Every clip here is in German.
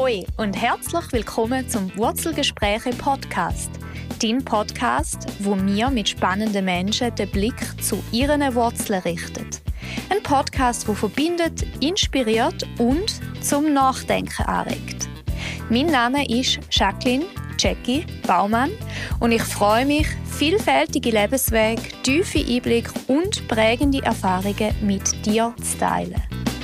Ahoi und herzlich willkommen zum Wurzelgespräche-Podcast. Dein Podcast, wo wir mit spannenden Menschen den Blick zu ihren Wurzeln richten. Ein Podcast, der verbindet, inspiriert und zum Nachdenken anregt. Mein Name ist Jacqueline Jackie Baumann und ich freue mich, vielfältige Lebenswege, tiefe Einblicke und prägende Erfahrungen mit dir zu teilen.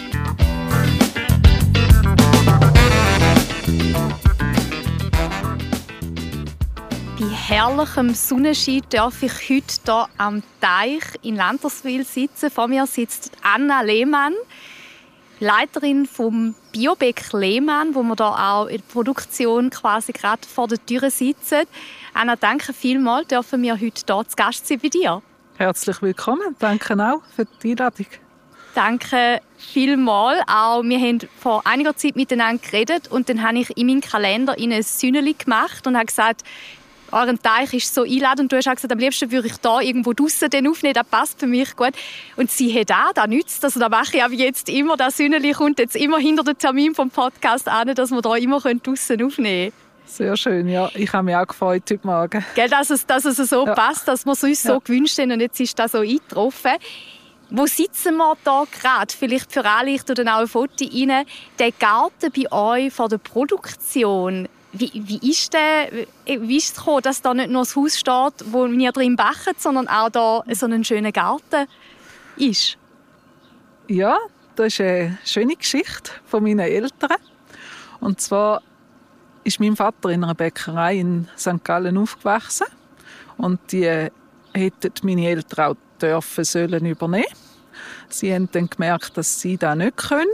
Bei herrlichem Sonnenschein darf ich heute hier am Teich in Landerswil sitzen. Vor mir sitzt Anna Lehmann, Leiterin vom Biobeck Lehmann, wo wir hier auch in der Produktion quasi gerade vor der Tür sitzen. Anna, danke vielmals, dürfen wir heute hier zu Gast sein bei dir. Herzlich willkommen, danke auch für die Einladung. Danke vielmals. Auch wir haben vor einiger Zeit miteinander geredet und dann habe ich in meinen Kalender ein Sünneli gemacht und habe gesagt, euren Teich ist so einladend. Du hast auch gesagt, am liebsten würde ich da irgendwo draussen aufnehmen, das passt für mich gut. Und sie hat auch, das nützt, also das mache ich aber jetzt immer, das Sünneli kommt jetzt immer hinter den Termin vom Podcast an, dass wir da immer draussen aufnehmen können. Sehr schön, ja. Ich habe mich auch gefreut heute Morgen. Gell, dass es so passt, dass wir es uns so gewünscht haben und jetzt ist das so eingetroffen. Wo sitzen wir da gerade? Vielleicht für alle, ich tue dann auch ein Foto rein. Der Garten bei euch vor der Produktion, wie ist es gekommen, dass da nicht nur das Haus steht, wo wir drin backen, sondern auch da so ein schöner Garten ist? Ja, das ist eine schöne Geschichte von meinen Eltern. Und zwar ist mein Vater in einer Bäckerei in St. Gallen aufgewachsen. Und die hätten meine Eltern auch sollen übernehmen. Sie haben dann gemerkt, dass sie das nicht können.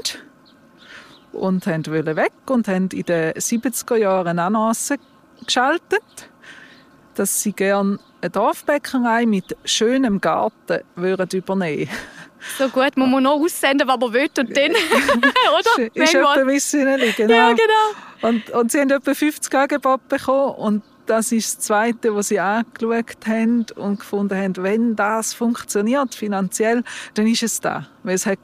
Und wollten weg und haben in den 70er Jahren eine Annonce geschaltet, dass sie gerne eine Dorfbäckerei mit schönem Garten übernehmen würden. So gut, man muss noch aussenden, was man will und dann, oder? Ist etwa ein genau. Ja, genau. Und sie haben etwa 50 Angebote bekommen und das ist das Zweite, was sie angeschaut haben und gefunden haben, wenn das funktioniert finanziell, dann ist es da. Weil es hat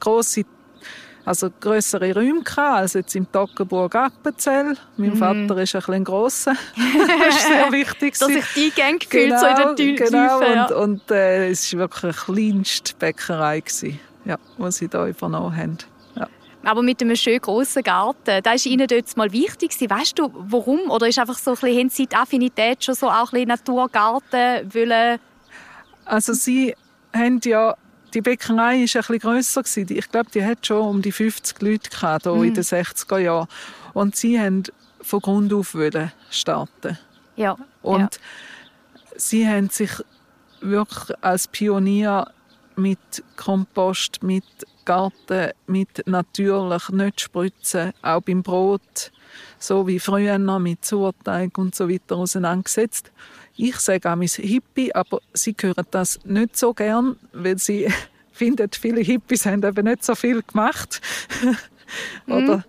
grössere Räume gehabt, als jetzt im Toggenburg-Appenzell. Mein Vater ist ein bisschen grosser. Das ist sehr wichtig. Dass sich die Gang gefühlt so in der Tiefe. Genau, ja. und es war wirklich eine kleinste Bäckerei, ja, die sie hier übernommen haben. Ja. Aber mit einem schönen grossen Garten, das war Ihnen dort mal wichtig. Weißt du, warum? Oder ist einfach so ein bisschen, haben Sie die Affinität schon so auch ein bisschen Naturgarten wollen? Also sie haben ja, die Bäckerei war ein bisschen grösser. Ich glaube, die hat schon um die 50 Leute gehabt, in den 60er Jahren. Und sie wollten von Grund auf starten. Ja. Und sie haben sich wirklich als Pionier mit Kompost, mit Garten, mit natürlich nicht spritzen, auch beim Brot, so wie früher mit Sauerteig und so weiter auseinandergesetzt. Ich sage auch mein Hippie, aber sie hören das nicht so gern, weil sie finden, viele Hippies haben eben nicht so viel gemacht. Oder,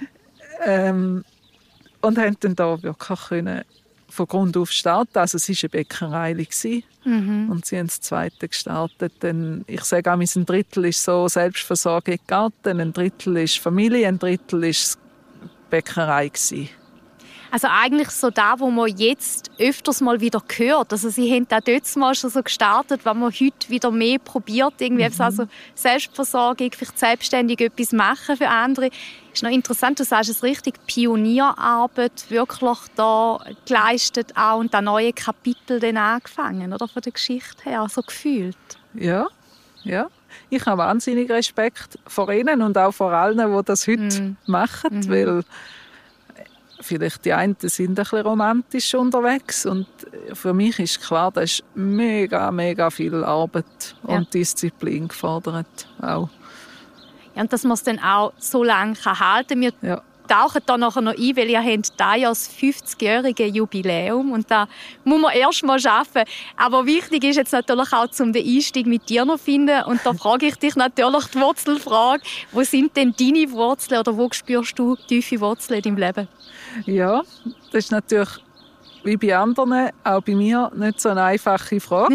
und haben dann da wirklich können von Grund auf starten. Also es war eine Bäckerei und sie haben das Zweite gestartet. Denn ich sage auch, ein Drittel ist so Selbstversorgung Garten, ein Drittel ist Familie, ein Drittel ist Bäckerei gewesen. Also eigentlich so da, wo man jetzt öfters mal wieder hört. Also Sie haben auch dort mal schon so gestartet, wenn man heute wieder mehr probiert, irgendwie also Selbstversorgung, vielleicht selbstständig etwas machen für andere. Ist noch interessant, du sagst es richtig, Pionierarbeit wirklich da geleistet auch und das neue Kapitel dann angefangen, oder, von der Geschichte her, so gefühlt. Ja. Ich habe wahnsinnig Respekt vor Ihnen und auch vor allen, die das heute machen, weil vielleicht die einen sind ein bisschen romantisch unterwegs und für mich ist klar, da ist mega, mega viel Arbeit und Disziplin gefordert auch. Ja, und dass man es dann auch so lange halten kann. Wir tauchen da nachher noch ein, weil ihr habt da ja das 50-jährige Jubiläum und da muss man erst mal schaffen. Aber wichtig ist jetzt natürlich auch, den Einstieg mit dir noch zu finden. Und da frage ich dich natürlich die Wurzelfrage. Wo sind denn deine Wurzeln oder wo spürst du tiefe Wurzeln in deinem Leben? Ja, das ist natürlich wie bei anderen, auch bei mir, nicht so eine einfache Frage.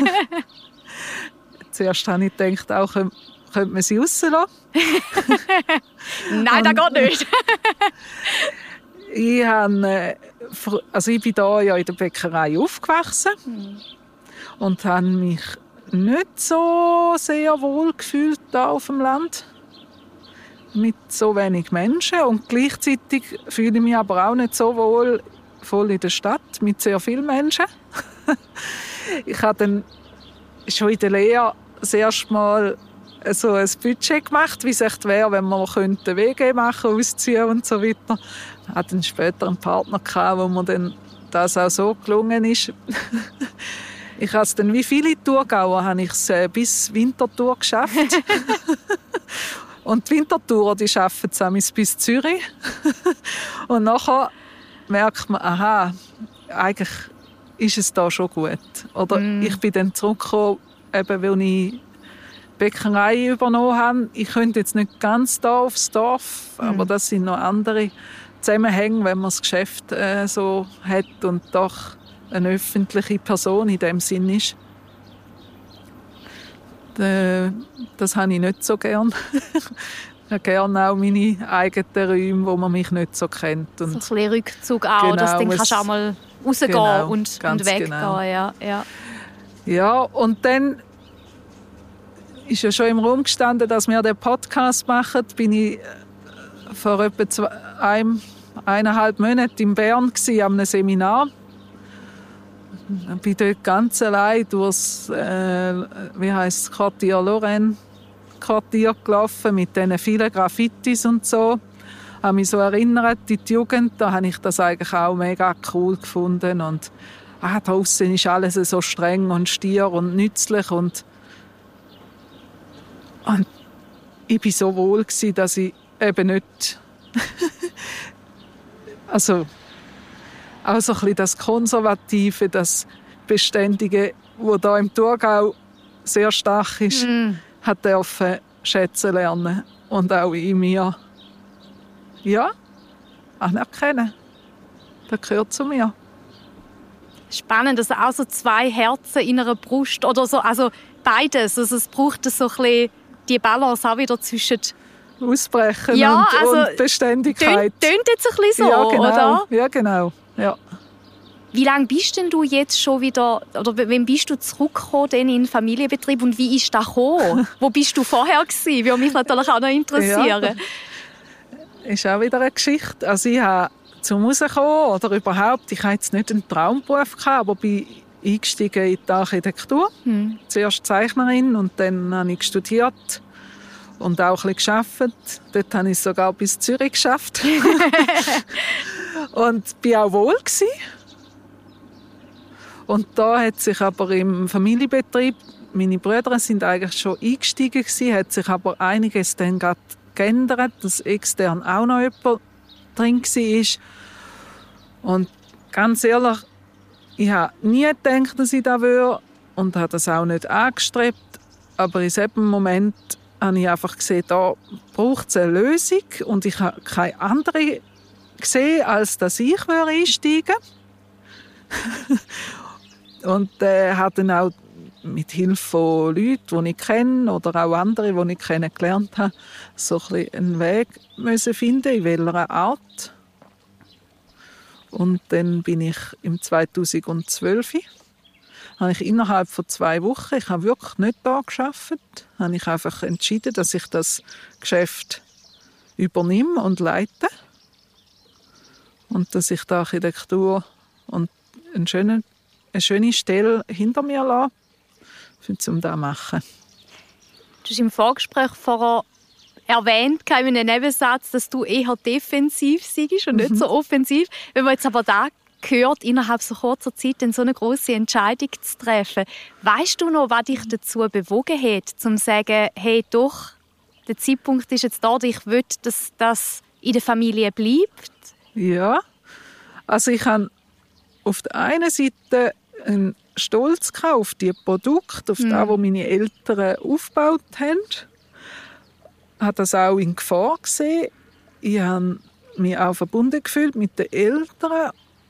Zuerst habe ich gedacht, auch könnte man sie rauslassen. Nein, das geht nicht. Ich bin da ja in der Bäckerei aufgewachsen und habe mich nicht so sehr wohl gefühlt da auf dem Land mit so wenig Menschen, und gleichzeitig fühle ich mich aber auch nicht so wohl voll in der Stadt mit sehr vielen Menschen. Ich habe dann schon in der Lehre das erste Mal so ein Budget gemacht, wie es echt wäre, wenn man eine WG machen, ausziehen und so weiter. Ich hatte dann später einen Partner gehabt, wo mir dann das auch so gelungen ist. Ich habe es dann, wie viele Thurgauer, habe ich es bis Winterthur geschafft. Und die Winterthurer, die schaffen es bis Zürich. Und nachher merkt man, aha, eigentlich ist es da schon gut. Oder ich bin dann zurückgekommen, eben weil ich die Bäckerei übernommen habe. Ich könnte jetzt nicht ganz da aufs Dorf, aber das sind noch andere Zusammenhänge, wenn man das Geschäft so hat und doch eine öffentliche Person in dem Sinn ist. Das habe ich nicht so gern. Ich habe gerne auch meine eigenen Räume, wo man mich nicht so kennt. Und so ein bisschen Rückzug auch, genau, dass du kannst auch mal rausgehen genau, und weggehen. Genau. Ja, und dann ist ja schon im Raum gestanden, dass wir den Podcast machen. Bin ich vor etwa 1,5 Monaten in Bern an einem Seminar. Ich bin dort ganz allein durchs Quartier Lorraine Quartier gelaufen mit diesen vielen Graffitis und so. Ich habe mich so erinnert, in die Jugend, da habe ich das eigentlich auch mega cool gefunden. Und draussen ist alles so streng und stier und nützlich. Und ich war so wohl, dass ich eben nicht... also auch so ein bisschen das Konservative, das Beständige, das hier im Thurgau sehr stark ist, hat dürfen schätzen lernen. Und auch in mir anerkennen. Das gehört zu mir. Spannend, dass auch so zwei Herzen in einer Brust oder so, also beides. Also es braucht so ein bisschen die Balance auch wieder zwischen Ausbrechen und Beständigkeit. Tönt jetzt ein bisschen so, ja, genau. oder? Ja, genau. Ja. Wie lange bist denn du jetzt schon wieder, oder wann bist du zurückgekommen in den Familienbetrieb und wie ist das gekommen? Wo bist du vorher gewesen? Würde mich natürlich auch noch interessieren. Ja, ist auch wieder eine Geschichte. Also ich habe zum Rauskommen oder überhaupt, ich hatte jetzt nicht einen Traumberuf gehabt, aber bin eingestiegen in die Architektur. Zuerst Zeichnerin und dann habe ich studiert und auch ein bisschen gearbeitet. Dort habe ich es sogar bis Zürich geschafft. Und war auch wohl gewesen. Und da hat sich aber im Familienbetrieb, meine Brüder sind eigentlich schon eingestiegen gewesen, hat sich aber einiges dann gerade geändert, dass extern auch noch jemand drin war. Und ganz ehrlich, ich habe nie gedacht, dass ich das würde und habe das auch nicht angestrebt. Aber in diesem Moment habe ich einfach gesehen, da braucht es eine Lösung und ich habe keine andere gesehen, als dass ich einsteigen würde. Und habe dann auch mit Hilfe von Leuten, die ich kenne oder auch anderen, die ich kennengelernt habe, so ein bisschen einen Weg müssen finden, in welcher Art. Und dann bin ich im 2012, habe ich innerhalb von 2 Wochen, ich habe wirklich nicht da gearbeitet, habe ich einfach entschieden, dass ich das Geschäft übernehme und leite. Und dass ich die Architektur und eine schöne Stelle hinter mir lasse, um das zu machen. Du hast im Vorgespräch vorher erwähnt, in einem Nebensatz, dass du eher defensiv bist und nicht so offensiv. Wenn man jetzt aber da hört, innerhalb so kurzer Zeit so eine grosse Entscheidung zu treffen, weißt du noch, was dich dazu bewogen hat, zu sagen, hey, doch, der Zeitpunkt ist jetzt da, ich will, dass das in der Familie bleibt? Ja, also ich habe auf der einen Seite einen Stolz auf die Produkte, auf das, was meine Eltern aufgebaut haben. Ich habe das auch in Gefahr gesehen. Ich habe mich auch verbunden gefühlt mit den Eltern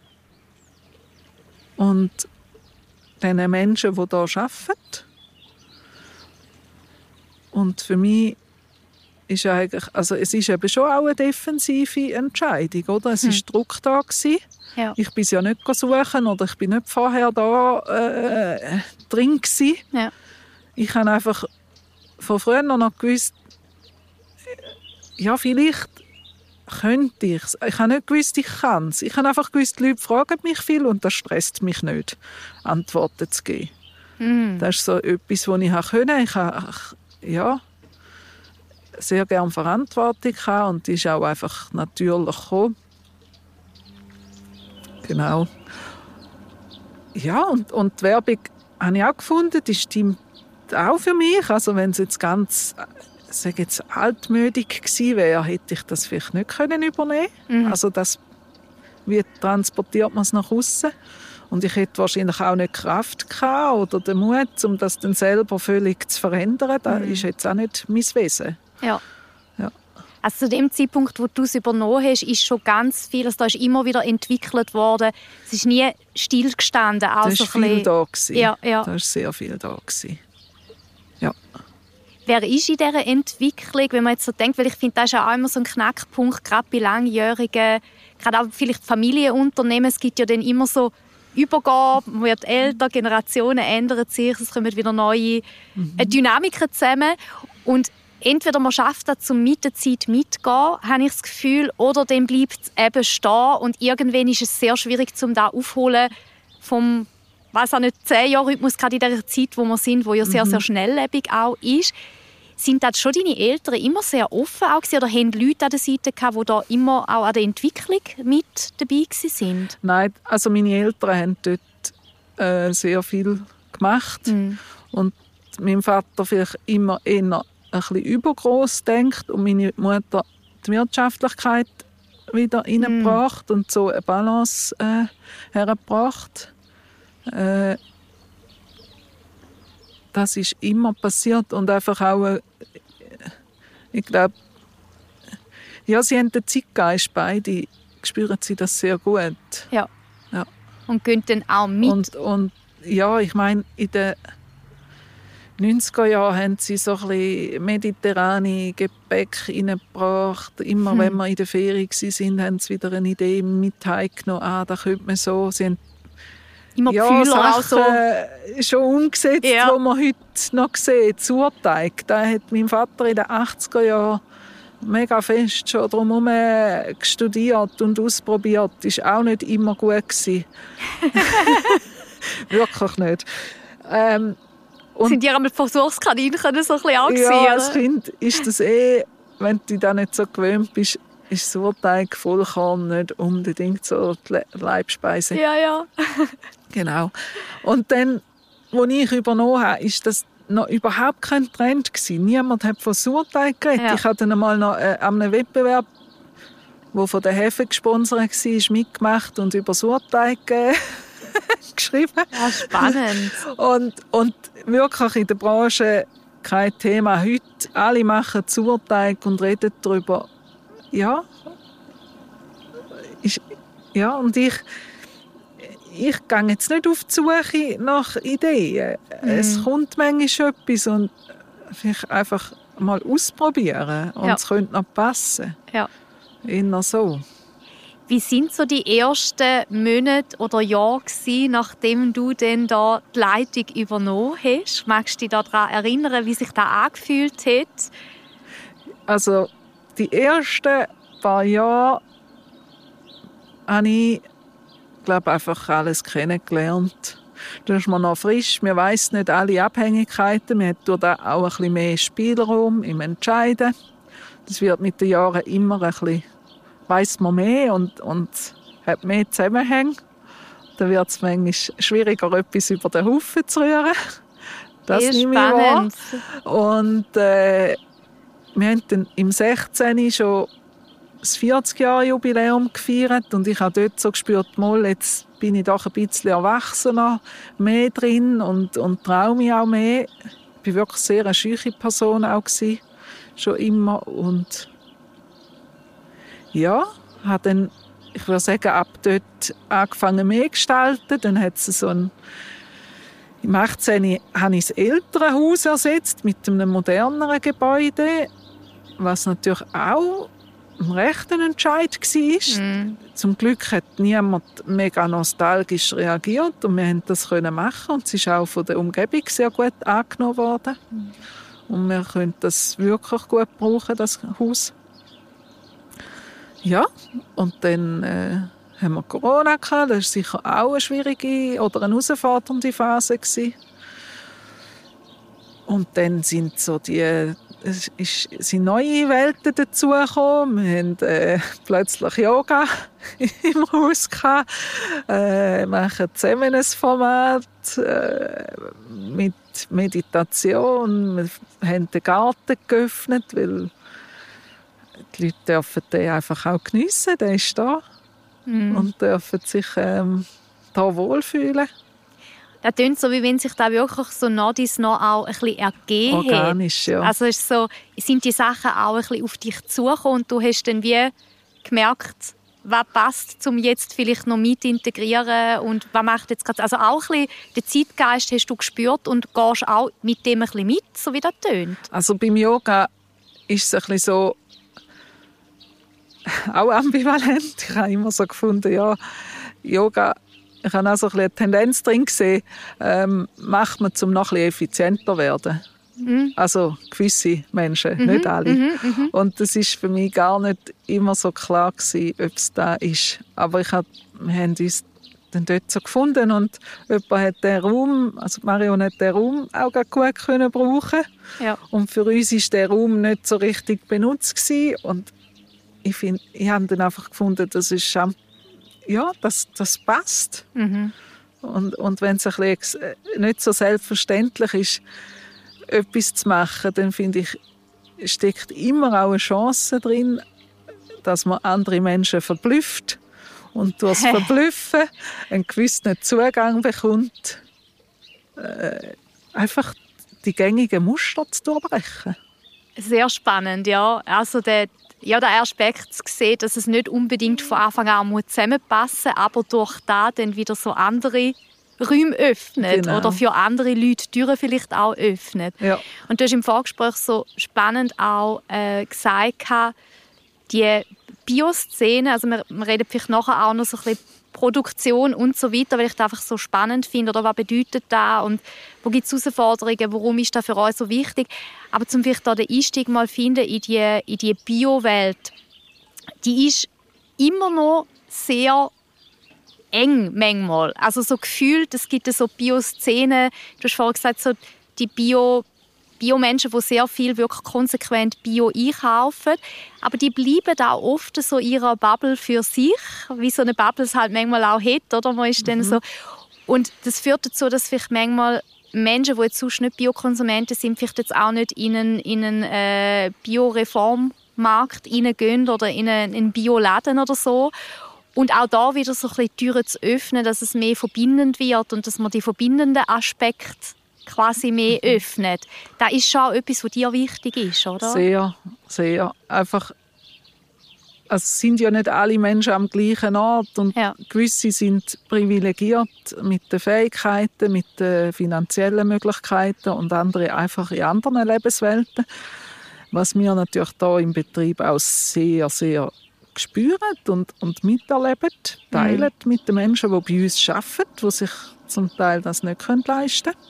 und den Menschen, die hier arbeiten. Und für mich ist eigentlich, also es ist eben schon auch eine defensive Entscheidung, oder? Es war Druck da gewesen. Ja. Ich bin es ja nicht suchen oder ich bin nicht vorher da drin gewesen. Ja. Ich habe einfach von früher noch gewusst, ja, vielleicht könnte ich es. Ich habe nicht gewusst, ich kann es. Ich habe einfach gewusst, die Leute fragen mich viel und das stresst mich nicht, Antworten zu geben. Das ist so etwas, was ich konnte. Ich habe sehr gerne Verantwortung gehabt und die ist auch einfach natürlich gekommen. Genau. Ja, und die Werbung habe ich auch gefunden, die stimmt auch für mich. Also wenn es jetzt ganz altmütig gewesen wäre, hätte ich das vielleicht nicht übernehmen können. Also wie transportiert man es nach außen? Und ich hätte wahrscheinlich auch nicht die Kraft gehabt oder den Mut, um das dann selber völlig zu verändern. Das ist jetzt auch nicht mein Wesen. Ja. Also zu dem Zeitpunkt, wo du es übernommen hast, ist schon ganz vieles, da ist immer wieder entwickelt worden. Es ist nie stillgestanden. Da war viel da. Ja. Da war sehr viel da. Ja. Wer ist in dieser Entwicklung, wenn man jetzt so denkt, weil ich finde, das ist auch immer so ein Knackpunkt, gerade bei Langjährigen, gerade auch vielleicht Familienunternehmen, es gibt ja dann immer so Übergabe, man wird älter, Generationen ändern sich, es kommen wieder neue Dynamiken zusammen und entweder man schafft das, um mit der Zeit mitzugehen, habe ich das Gefühl, oder dann bleibt es eben stehen und irgendwann ist es sehr schwierig, um das aufholen vom 10-Jahr-Rhythmus, gerade in der Zeit, wo wir sind, wo ja sehr, sehr schnelllebig auch ist. Sind das schon deine Eltern immer sehr offen auch gewesen, oder haben Leute an der Seite gehabt, die da immer auch an der Entwicklung mit dabei sind? Nein, also meine Eltern haben dort sehr viel gemacht und mein Vater vielleicht immer eher ein bisschen übergross denkt und meine Mutter die Wirtschaftlichkeit wieder reingebracht und so eine Balance hergebracht. Das ist immer passiert und einfach auch, ich glaube, ja, sie haben den Zeitgeist beide, spüren sie das sehr gut. Ja. Und gehen dann auch mit. Und ja, ich meine, in den 90er Jahren haben sie so ein bisschen mediterrane Gepäck reingebracht. Immer wenn wir in der Ferien waren, haben sie wieder eine Idee mit heimgenommen. Da könnte man so. Sie haben immer Fühler auch so schon umgesetzt, wo man heute noch sieht. Sauerteig, da hat mein Vater in den 80er Jahren mega fest schon drumherum studiert und ausprobiert. Das war auch nicht immer gut gewesen. Wirklich nicht. Sind die einmal Versuchskaninchen so ein bisschen auch gewesen? Ja, als Kind ist das wenn du da nicht so gewöhnt bist, ist Sauerteig, Vollkorn nicht unbedingt so die Leibspeise. Ja. Genau. Und dann, als ich übernommen habe, ist das noch überhaupt kein Trend gewesen. Niemand hat von Sauerteig geredet. Ja. Ich habe dann einmal noch an einem Wettbewerb, der von der Hefe gesponsert war, mitgemacht und über Sauerteig geschrieben. Ja, spannend. Und wirklich in der Branche kein Thema. Heute alle machen Sauerteig und reden darüber. Ja. Und ich gehe jetzt nicht auf die Suche nach Ideen. Es kommt manchmal etwas und vielleicht einfach mal ausprobieren. Und es könnte noch passen. Ja. Eher so. Wie sind so die ersten Monate oder Jahre gewesen, nachdem du dann da die Leitung übernommen hast? Magst du dich daran erinnern, wie sich das angefühlt hat? Also die ersten paar Jahre habe ich, glaube einfach alles kennengelernt. Da ist man noch frisch, man weiss nicht alle Abhängigkeiten, man hat da auch ein bisschen mehr Spielraum im Entscheiden. Das wird mit den Jahren immer ein bisschen, weiss man mehr und hat mehr Zusammenhänge. Dann wird es manchmal schwieriger, etwas über den Haufen zu rühren. Das nehme ich wahr. Und wir haben dann im 16. schon das 40-Jahre-Jubiläum gefeiert und ich habe dort so gespürt, jetzt bin ich doch ein bisschen erwachsener, mehr drin und traue mich auch mehr. Ich war wirklich sehr eine schüche Person auch gewesen, schon immer. Und ja, habe dann, ich würde sagen, ab dort angefangen mehr gestalten. Dann hat es im 18. habe ich das Elternhaus ersetzt mit einem moderneren Gebäude. was natürlich auch ein rechter Entscheid war. Zum Glück hat niemand mega nostalgisch reagiert und wir konnten das machen. Und es ist auch von der Umgebung sehr gut angenommen worden. Und wir können das wirklich gut brauchen, das Haus. Ja, und dann haben wir Corona gehabt. Das war sicher auch eine schwierige oder eine herausfordernde Phase gewesen. Und dann sind so sind neue Welten dazugekommen. Wir haben plötzlich Yoga im Haus gehabt. Machen zusammen ein Format mit Meditation. Wir haben den Garten geöffnet, weil die Leute dürfen den einfach auch geniessen. Der ist da und dürfen sich da wohlfühlen. Das klingt so, wie wenn sich da wirklich so nach dies noch auch ein bisschen ergeben hat. Organisch, ja. Also ist so, sind die Sachen auch ein bisschen auf dich zugekommen und du hast dann wie gemerkt, was passt, um jetzt vielleicht noch mit integrieren und was macht jetzt gerade... Also auch ein bisschen den Zeitgeist hast du gespürt und gehst auch mit dem ein bisschen mit, so wie das tönt. Also beim Yoga ist es ein bisschen so auch ambivalent. Ich habe immer so gefunden, ja, Yoga... Ich habe auch so eine Tendenz drin gesehen, macht man, um noch ein bisschen effizienter zu werden. Also gewisse Menschen, nicht alle. Und das war für mich gar nicht immer so klar gewesen, ob es da ist. Aber wir haben uns dann dort so gefunden und jemand hat den Raum, also Marion hat den Raum auch gut können brauchen. Ja. Und für uns war der Raum nicht so richtig benutzt gewesen. Und ich habe dann einfach gefunden, das ist ja, das passt. Und wenn es ein bisschen nicht so selbstverständlich ist, etwas zu machen, dann finde ich, steckt immer auch eine Chance drin, dass man andere Menschen verblüfft und durch das Verblüffen einen gewissen Zugang bekommt, einfach die gängigen Muster zu durchbrechen. Sehr spannend, ja. Also der Aspekt zu sehen, dass es nicht unbedingt von Anfang an zusammenpassen muss, aber durch das dann wieder so andere Räume öffnet oder für andere Leute Türen vielleicht auch öffnet. Ja. Und du hast im Vorgespräch so spannend auch gesagt, die Bioszene, also wir reden vielleicht nachher auch noch so ein bisschen Produktion und so weiter, weil ich das einfach so spannend finde, oder was bedeutet das und wo gibt es Herausforderungen, warum ist das für euch so wichtig. Aber zum vielleicht da den Einstieg mal finden in die Bio-Welt, die ist immer noch sehr eng manchmal. Also so gefühlt, es gibt so Bio-Szenen, du hast vorhin gesagt, so die Bio-Menschen, die sehr viel wirklich konsequent Bio einkaufen. Aber die bleiben auch oft so in ihrer Bubble für sich, wie so eine Bubble es halt manchmal auch hat. Oder? Man ist dann so. Und das führt dazu, dass vielleicht manchmal Menschen, die jetzt sonst nicht Biokonsumenten sind, vielleicht jetzt auch nicht in einen Bio-Reformmarkt reingehen oder in einen Bioladen oder so. Und auch da wieder so ein bisschen die Türen zu öffnen, dass es mehr verbindend wird und dass man die verbindenden Aspekte quasi mehr öffnet. Das ist schon etwas, was dir wichtig ist, oder? Sehr, sehr. Einfach, also es sind ja nicht alle Menschen am gleichen Ort und gewisse sind privilegiert mit den Fähigkeiten, mit den finanziellen Möglichkeiten und andere einfach in anderen Lebenswelten. Was wir natürlich hier im Betrieb auch sehr, sehr spüren und miterleben, teilen mit den Menschen, die bei uns arbeiten, die sich zum Teil das nicht leisten können.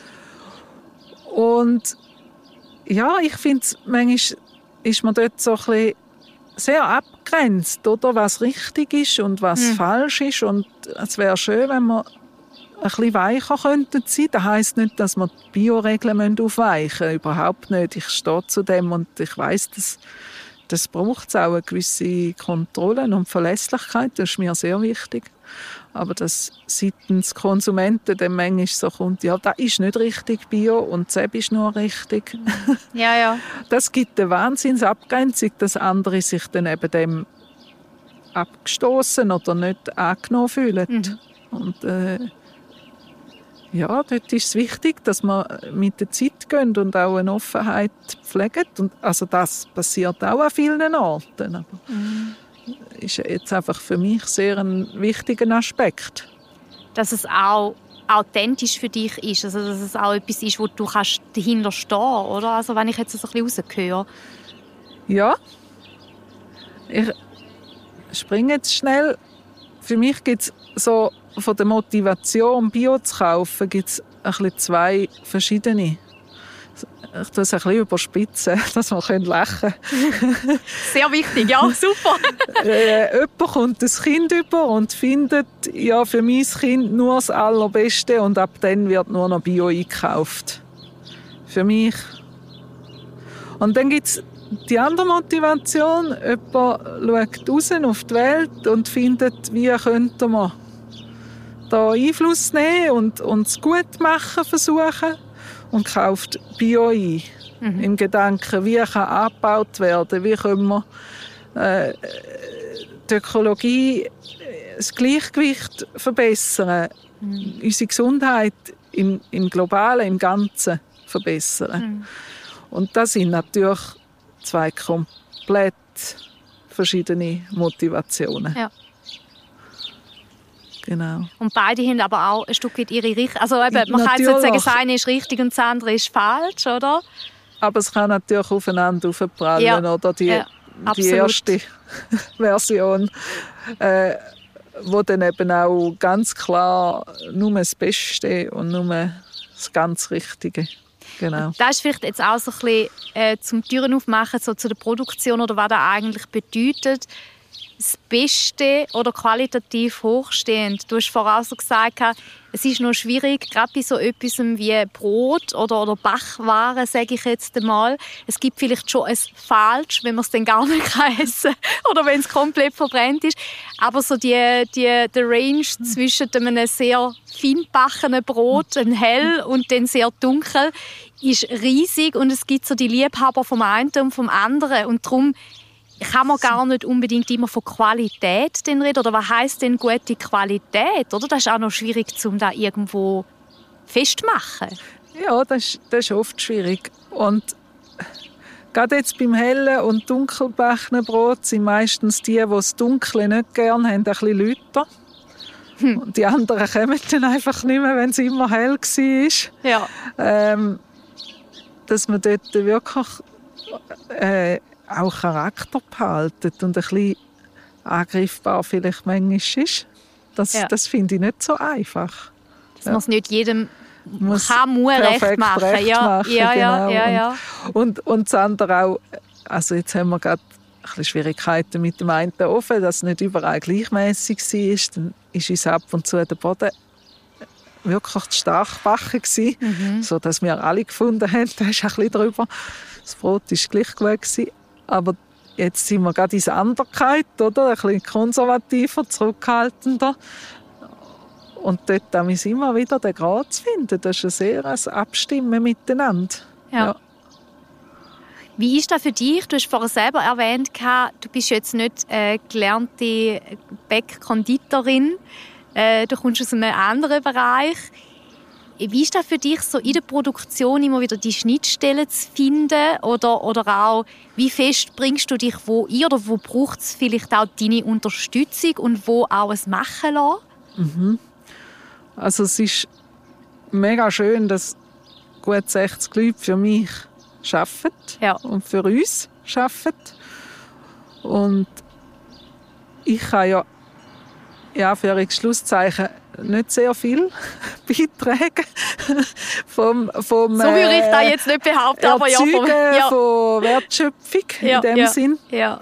Und ja, ich finde, manchmal ist man dort so ein bisschen sehr abgrenzt, oder? Was richtig ist und was falsch ist. Und es wäre schön, wenn wir ein bisschen weicher könnten sein. Das heisst nicht, dass wir die Bioregeln aufweichen müssen. Überhaupt nicht. Ich stehe zu dem und ich weiss, das braucht auch eine gewisse Kontrolle und Verlässlichkeit. Das ist mir sehr wichtig. Aber dass seitens Konsumenten dann manchmal so kommt, ja, das ist nicht richtig Bio und das ist nur richtig. Ja. Das gibt eine Wahnsinnsabgrenzung, dass andere sich dann eben dem abgestoßen oder nicht angenommen fühlen. Und ja, dort ist es wichtig, dass man mit der Zeit geht und auch eine Offenheit pflegt. Und also das passiert auch an vielen Orten. Aber ist jetzt einfach für mich sehr ein wichtiger Aspekt. Dass es auch authentisch für dich ist, also dass es auch etwas ist, wo du dahinter stehen kannst, oder? Also wenn ich jetzt so ein bisschen rausgehöre. Ja. Ich springe jetzt schnell. Für mich gibt es so von der Motivation, Bio zu kaufen, gibt es ein bisschen zwei verschiedene. Ich tue es ein bisschen überspitzen, dass wir lachen können. Sehr wichtig, ja, super. Jemand kommt ein Kind über und findet, ja, für mein Kind nur das Allerbeste und ab dann wird nur noch Bio eingekauft. Für mich. Und dann gibt es die andere Motivation. Jemand schaut raus auf die Welt und findet, wie könnte man da Einfluss nehmen und es gut machen versuchen. Und kauft Bio ein. Im Gedanken, wie kann abgebaut werden, wie können wir die Ökologie, das Gleichgewicht verbessern, unsere Gesundheit im Globalen, im Ganzen verbessern. Und das sind natürlich zwei komplett verschiedene Motivationen. Ja. Genau. Und beide haben aber auch ein Stück weit ihre Richtung. Also eben, man kann jetzt nicht sagen, das eine ist richtig und das andere ist falsch, oder? Aber es kann natürlich aufeinander aufprallen, ja. oder? Die erste Version, wo dann eben auch ganz klar nur das Beste und nur das ganz Richtige. Genau. Das ist vielleicht jetzt auch so ein bisschen zum Türen aufmachen, so zu der Produktion oder was das eigentlich bedeutet. Das Beste oder qualitativ hochstehend. Du hast vorhin so gesagt, es ist noch schwierig, gerade bei so etwas wie Brot oder Backwaren, sage ich jetzt einmal. Es gibt vielleicht schon ein Falsch, wenn man es dann gar nicht essen kann oder wenn es komplett verbrennt ist. Aber so der Range zwischen einem sehr feinbackenen Brot, ein hell und dann sehr dunkel, ist riesig und es gibt so die Liebhaber vom einen und vom anderen. Und darum kann man gar nicht unbedingt immer von Qualität reden. Oder was heisst denn gute Qualität? Oder? Das ist auch noch schwierig, um das irgendwo festzumachen. Ja, das ist oft schwierig. Und gerade jetzt beim hellen und dunkelbackenen Brot sind meistens die das Dunkle nicht gerne haben, ein bisschen lauter. Und die anderen kommen dann einfach nicht mehr, wenn es immer hell war. Ja. Dass man dort wirklich auch Charakter behalten und ein bisschen angreifbar vielleicht manchmal ist. Das finde ich nicht so einfach. Dass man es nicht jedem muss recht machen. Ja. Und das andere auch, also jetzt haben wir gerade ein bisschen Schwierigkeiten mit dem einen Ofen, dass es nicht überall gleichmäßig war. Dann ist uns ab und zu der Boden wirklich stark gebacken gewesen, sodass wir alle gefunden haben, da ist ein bisschen drüber. Das Brot war gleich gut gewesen. Aber jetzt sind wir gerade in der Anderkeit, oder? Ein bisschen konservativer, zurückhaltender. Und dort ist immer wieder den Grad zu finden. Das ist sehr ein Abstimmen miteinander. Ja. Wie ist das für dich? Du hast vorhin selber erwähnt, du bist jetzt nicht gelernte Bäck-Konditorin. Du kommst aus einem anderen Bereich. Wie ist das für dich, so in der Produktion immer wieder die Schnittstellen zu finden? Oder auch, wie fest bringst du dich wo ein? Oder wo braucht es vielleicht auch deine Unterstützung und wo auch ein Machen lassen? Also es ist mega schön, dass gut 60 Leute für mich arbeiten und für uns arbeiten. Und ich kann ja in Anführungs-Schlusszeichen nicht sehr viel beitragen vom so würde ich das jetzt nicht behaupten, aber von Wertschöpfung in dem Sinn. Ja.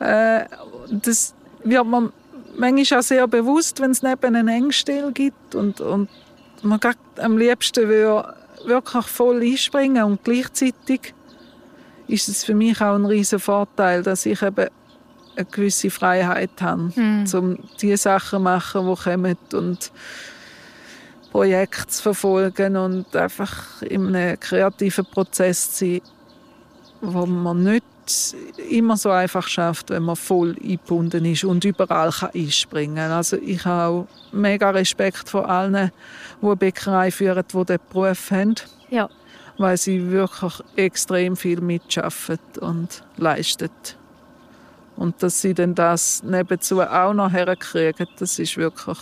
Das wird man manchmal auch sehr bewusst, wenn es neben einen Engstell gibt und man am liebsten will wirklich voll einspringen und gleichzeitig ist es für mich auch ein riesen Vorteil, dass ich eben eine gewisse Freiheit habe, um die Sachen zu machen, die kommen und Projekte zu verfolgen und einfach in einem kreativen Prozess zu sein, wo man nicht immer so einfach schafft, wenn man voll eingebunden ist und überall einspringen kann. Also ich habe auch mega Respekt vor allen, die eine Bäckerei führen, die diesen Beruf haben. Ja. Weil sie wirklich extrem viel mitarbeiten und leisten. Und dass sie dann das nebenzu auch noch herkriegen, das ist wirklich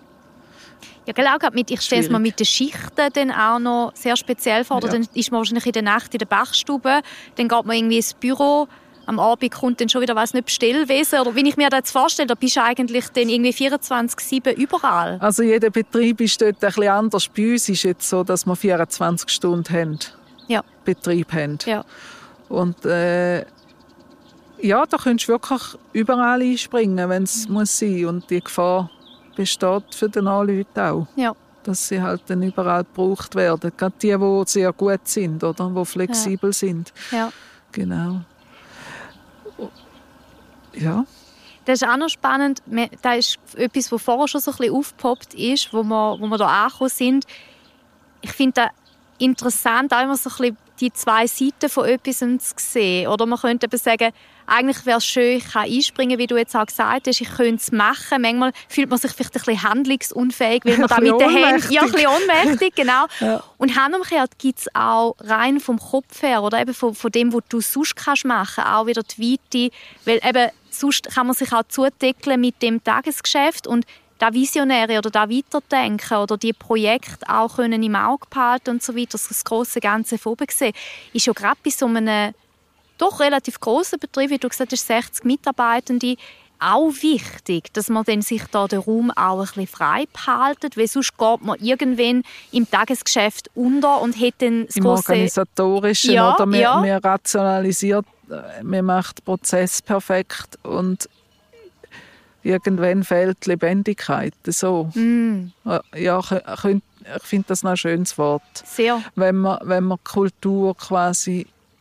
ja, genau, ich stelle es mir mit den Schichten dann auch noch sehr speziell vor. Ja. Dann ist man wahrscheinlich in der Nacht in der Backstube, dann geht man irgendwie ins Büro am Abend kommt dann schon wieder, weiss nicht, Bestellwesen. Oder wie ich mir das jetzt vorstelle, da bist du eigentlich dann irgendwie 24/7 überall. Also jeder Betrieb ist dort ein bisschen anders. Bei uns ist es jetzt so, dass wir 24 Stunden haben. Ja. Betrieb haben. Ja. Und da kannst du wirklich überall einspringen, wenn es muss sein. Und die Gefahr besteht für die Leute auch. Ja. Dass sie halt dann überall gebraucht werden. Gerade die sehr gut sind, oder? Die flexibel sind. Ja. Genau. Ja. Das ist auch noch spannend. Das ist etwas, was vorher schon so ein bisschen aufgepoppt ist, wo wir hier angekommen sind. Ich finde das interessant, auch immer so ein bisschen die zwei Seiten von etwas zu sehen. Oder man könnte eben sagen, eigentlich wäre es schön, ich kann einspringen, wie du jetzt auch gesagt hast, ich könnte es machen. Manchmal fühlt man sich vielleicht ein bisschen handlungsunfähig, weil man da mit den Händen... Ja, ein bisschen ohnmächtig, genau. Ja. Und umgekehrt gibt es auch rein vom Kopf her oder eben von dem, was du sonst kannst machen, auch wieder die Weite. Weil eben sonst kann man sich auch zudeckeln mit dem Tagesgeschäft und das Visionäre oder das Weiterdenken oder die Projekte auch können im Auge behalten und so weiter, das grosse Ganze von oben sehen, ist ja gerade bei so einem doch relativ grossen Betrieb, wie du gesagt hast, 60 Mitarbeitende, auch wichtig, dass man dann sich da den Raum auch ein bisschen frei behalten, weil sonst geht man irgendwann im Tagesgeschäft unter und hat dann das im Organisatorischen, ja, oder man rationalisiert, man macht den Prozess perfekt und irgendwann fehlt die Lebendigkeit. So. Ja, ich finde das noch ein schönes Wort. Sehr. Wenn man Kultur quasi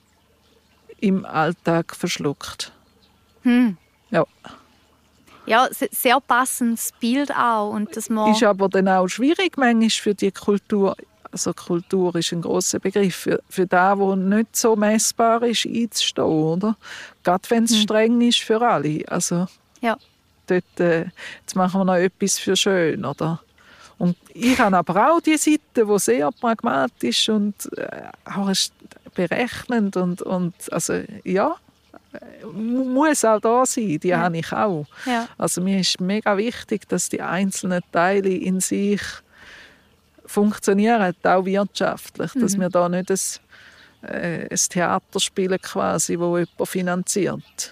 im Alltag verschluckt. Ja. Ja, sehr passendes Bild auch. Und dass man ist aber dann auch schwierig manchmal für die Kultur. Also Kultur ist ein grosser Begriff. Für das, was nicht so messbar ist, einzustehen. Oder? Gerade wenn es streng ist für alle. Also, ja. Dort, jetzt machen wir noch etwas für schön, oder? Und ich habe aber auch die Seite, die sehr pragmatisch und auch berechnend und also ja, muss auch da sein, die habe ich auch. Ja. Also mir ist mega wichtig, dass die einzelnen Teile in sich funktionieren, auch wirtschaftlich, dass wir da nicht ein Theater spielen quasi, wo jemand finanziert.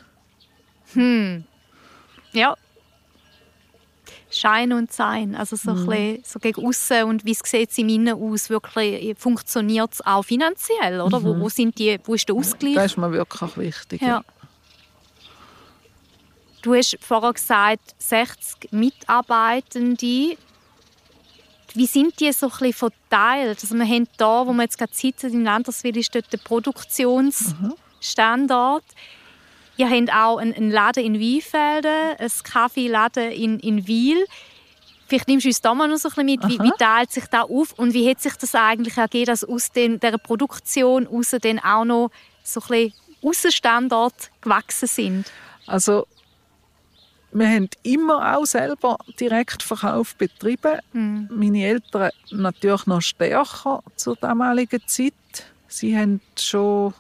Ja. Schein und Sein, also so ein bisschen so gegen aussen und wie sieht es im Innen aus, wirklich funktioniert es auch finanziell, oder? Wo ist der Ausgleich? Das ist mir wirklich wichtig. Ja. Du hast vorher gesagt, 60 Mitarbeitende. Wie sind die so ein bisschen verteilt? Also wir haben hier, wo wir jetzt gerade sitzen, in Landerswil ist dort der Produktionsstandort. Ihr habt auch einen Laden in Weinfelden, einen Kaffeeladen in Wil. Vielleicht nimmst du uns da mal noch so ein bisschen mit, wie teilt sich das auf und wie hat sich das eigentlich ergeben, dass aus dieser Produktion raus dann auch noch so ein bisschen Aussenstandorte gewachsen sind? Also wir haben immer auch selber Direktverkauf betrieben. Meine Eltern natürlich noch stärker zur damaligen Zeit. Sie haben schon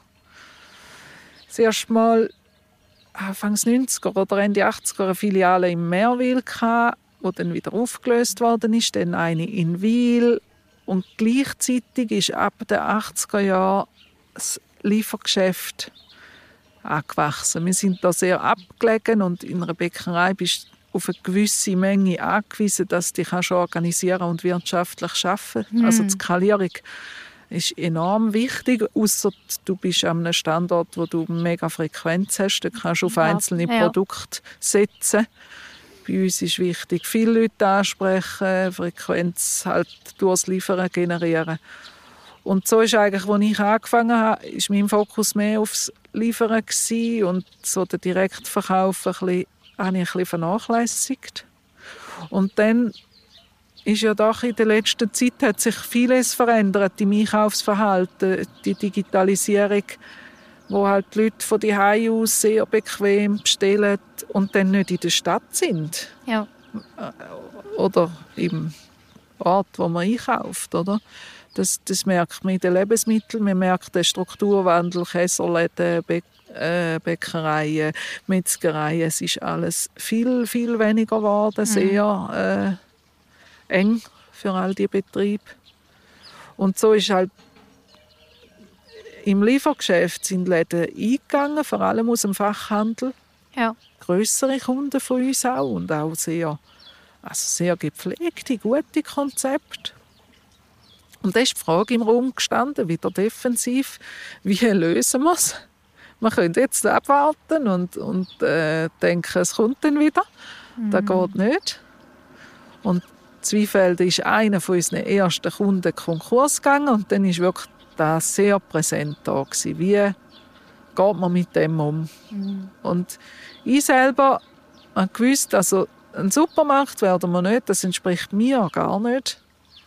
das erste Mal Anfang 90er oder Ende 80er eine Filiale in Merwil gehabt, die dann wieder aufgelöst worden ist, dann eine in Wil. Und gleichzeitig ist ab den 80er Jahren das Liefergeschäft angewachsen. Wir sind da sehr abgelegen und in einer Bäckerei bist du auf eine gewisse Menge angewiesen, dass du dich organisieren und wirtschaftlich arbeiten kannst. Also die Skalierung ist enorm wichtig, ausser du bist an einem Standort, wo du mega Frequenz hast. Da kannst du auf einzelne Produkte setzen. Bei uns ist wichtig, viele Leute ansprechen, Frequenz halt durchs Liefern generieren. Und so ist eigentlich, als ich angefangen habe, ist mein Fokus mehr aufs Liefern gewesen und so den Direktverkauf habe ich ein bisschen vernachlässigt. Und dann ist ja doch in der letzten Zeit hat sich vieles verändert im Einkaufsverhalten, die Digitalisierung, wo halt die Leute von zu Hause aus sehr bequem bestellen und dann nicht in der Stadt sind. Ja. Oder im Ort, wo man einkauft, oder? Das merkt man in den Lebensmitteln, man merkt den Strukturwandel, Käserläden, Bäckereien, Metzgereien. Es ist alles viel, viel weniger geworden, sehr eng für all die Betriebe. Und so ist halt im Liefergeschäft sind Läden eingegangen, vor allem aus dem Fachhandel. Ja. Grössere Kunden von uns auch und auch sehr gepflegte, gute Konzepte. Und da ist die Frage im Raum gestanden, wieder defensiv, wie lösen wir es? Wir können jetzt abwarten und denken, es kommt dann wieder. Das geht nicht. Und Zwiefeld ist einer von unseren ersten Kunden Konkurs gegangen und dann war wirklich das sehr präsent da gewesen. Wie geht man mit dem um? Und ich selber habe gewusst, also ein Supermarkt werden wir nicht, das entspricht mir gar nicht.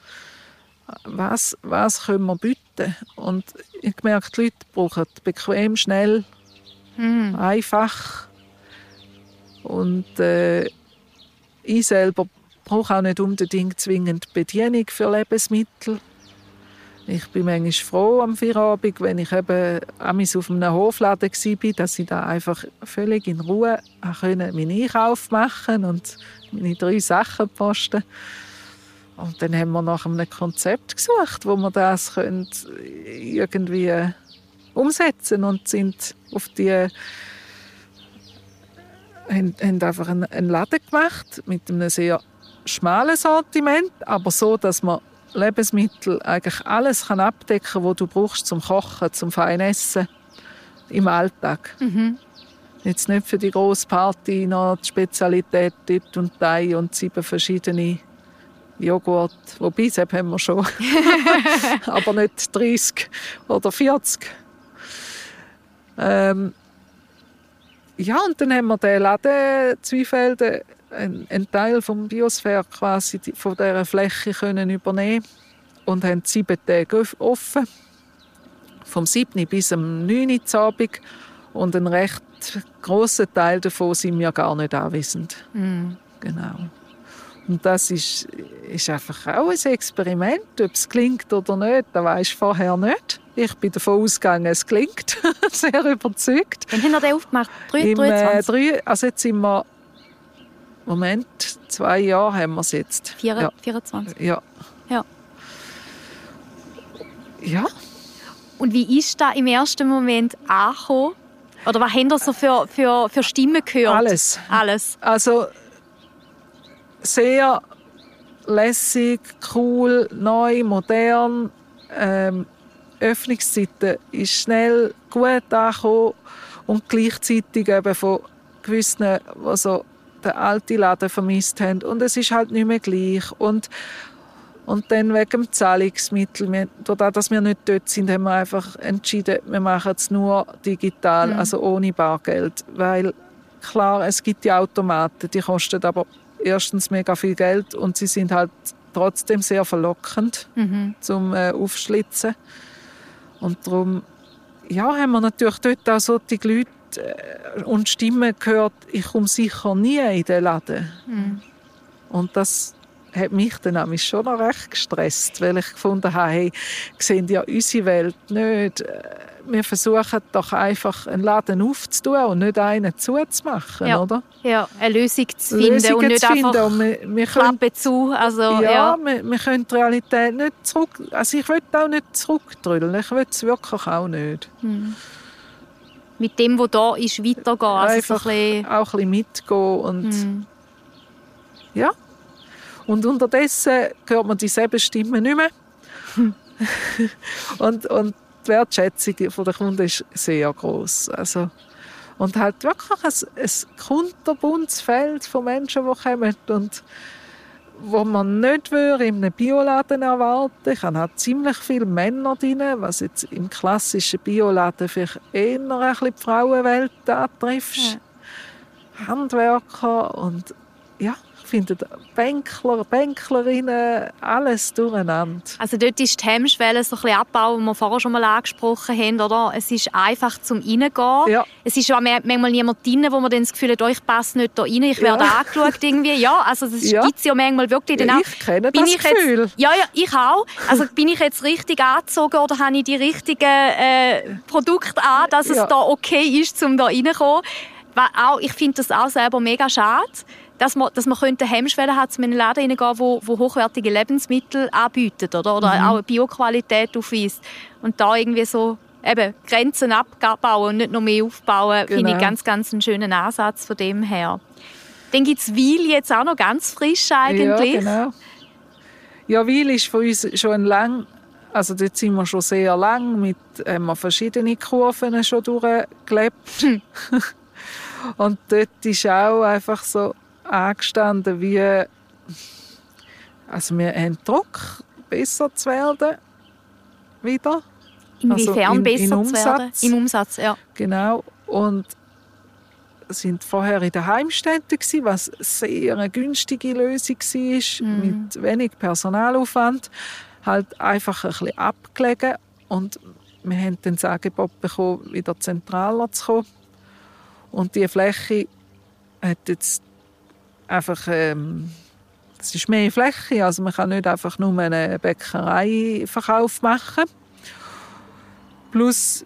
Was können wir bieten? Und ich merke, die Leute brauchen bequem, schnell, einfach. Und ich selber brauche auch nicht unbedingt zwingend Bedienung für Lebensmittel. Ich bin manchmal froh am Feierabend, wenn ich eben auf einem Hofladen war, dass ich da einfach völlig in Ruhe meinen Einkauf machen und meine 3 Sachen posten. Und dann haben wir nach einem Konzept gesucht, wo wir das irgendwie umsetzen und sind auf die haben einfach einen Laden gemacht mit einem sehr schmalen Sortiment, aber so, dass man Lebensmittel eigentlich alles abdecken kann, was du brauchst zum Kochen, zum Feinessen im Alltag. Jetzt nicht für die grosse Party noch die Spezialität dort und da und 7 verschiedene Joghurt, wobei, das haben wir schon. Aber nicht 30 oder 40. Ja, und dann haben wir den Laden Zweifelden, einen Teil vom Biosphäre quasi von dieser Fläche können übernehmen und haben 7 Tage offen. Vom 7. bis am 9. Abend. Und einen recht grossen Teil davon sind wir gar nicht anwesend. Genau. Und das ist einfach auch ein Experiment. Ob es klingt oder nicht, das weisst du vorher nicht. Ich bin davon ausgegangen, es klingt. Sehr überzeugt. Wann haben wir den aufgemacht? 23? Also jetzt sind wir... Moment, 2 Jahre haben wir es jetzt. 24? Ja. Ja. Und wie ist das im ersten Moment angekommen? Oder was haben ihr so für Stimmen gehört? Alles. Also sehr lässig, cool, neu, modern. Öffnungszeiten ist schnell gut angekommen und gleichzeitig eben von gewissen, die so den alten Laden vermisst haben. Und es ist halt nicht mehr gleich. Und dann wegen dem Zahlungsmittel, dadurch, dass wir nicht dort sind, haben wir einfach entschieden, wir machen es nur digital, also ohne Bargeld. Weil klar, es gibt die Automaten, die kosten aber erstens mega viel Geld und sie sind halt trotzdem sehr verlockend zum Aufschlitzen. Und darum haben wir natürlich dort auch solche Leute und Stimmen gehört, ich komme sicher nie in den Laden. Und das hat mich dann schon noch recht gestresst, weil ich gefunden habe, hey, sehen ja unsere Welt nicht. Wir versuchen doch einfach einen Laden aufzutun und nicht einen zuzumachen, oder? Ja, eine Lösung zu finden und nicht einfach Klappe zu. Also, wir können die Realität nicht zurück... Also ich will auch nicht zurückdrüllen, ich will es wirklich auch nicht. Mit dem, was da ist, weitergehen. Also einfach so ein auch ein bisschen mitgehen und... Ja. Und unterdessen hört man dieselben Stimmen nicht mehr. und die Wertschätzung der Kunden ist sehr gross. Also, und halt wirklich ein kunterbuntes Feld von Menschen, die kommen und wo man nicht in einem Bioladen erwarten. Ich habe halt ziemlich viele Männer drin, was jetzt im klassischen Bioladen vielleicht eher ein bisschen die Frauenwelt antrifft. Ja. Handwerker und ja, ich finde Bänkler, Bänklerinnen, alles durcheinander. Also dort ist die Hemmschwelle so ein bisschen abbauen, die wir vorher schon mal angesprochen haben, oder? Es ist einfach zum Reingehen. Ja. Es ist auch manchmal niemand drin, wo man dann das Gefühl hat, ich passe nicht da rein, ich werde angeschaut irgendwie. Ja, also das gibt es ja manchmal wirklich. Ja, ich kenne das Gefühl. Ja, ich auch. Also bin ich jetzt richtig angezogen oder habe ich die richtigen Produkte an, dass es da okay ist, um da reinzukommen? Ich finde das auch selber mega schade, dass man eine Hemmschwelle hat, zu einem Laden reingehen, wo hochwertige Lebensmittel anbietet oder auch eine Bioqualität aufweist. Und da irgendwie so eben Grenzen abbauen und nicht noch mehr aufbauen, Genau. finde ich ganz, ganz einen schönen Ansatz von dem her. Dann gibt es Weil jetzt auch noch ganz frisch eigentlich. Ja, genau. Ja, Weil ist für uns schon also dort sind wir schon sehr lang, haben wir verschiedene Kurven schon durchgelebt. Und dort ist auch einfach so angestanden, wie, also wir haben Druck, besser zu werden wieder. Inwiefern also besser zu werden? Im Umsatz, ja. Genau. Und sind vorher in der Heimstätte gsi, was sehr eine günstige Lösung war, mit wenig Personalaufwand, halt einfach ein bisschen abgelegen. Und wir haben dann das Angebot bekommen, wieder zentraler zu kommen. Und diese Fläche hat jetzt einfach, es ist mehr Fläche, also man kann nicht einfach nur einen Bäckereiverkauf machen. Plus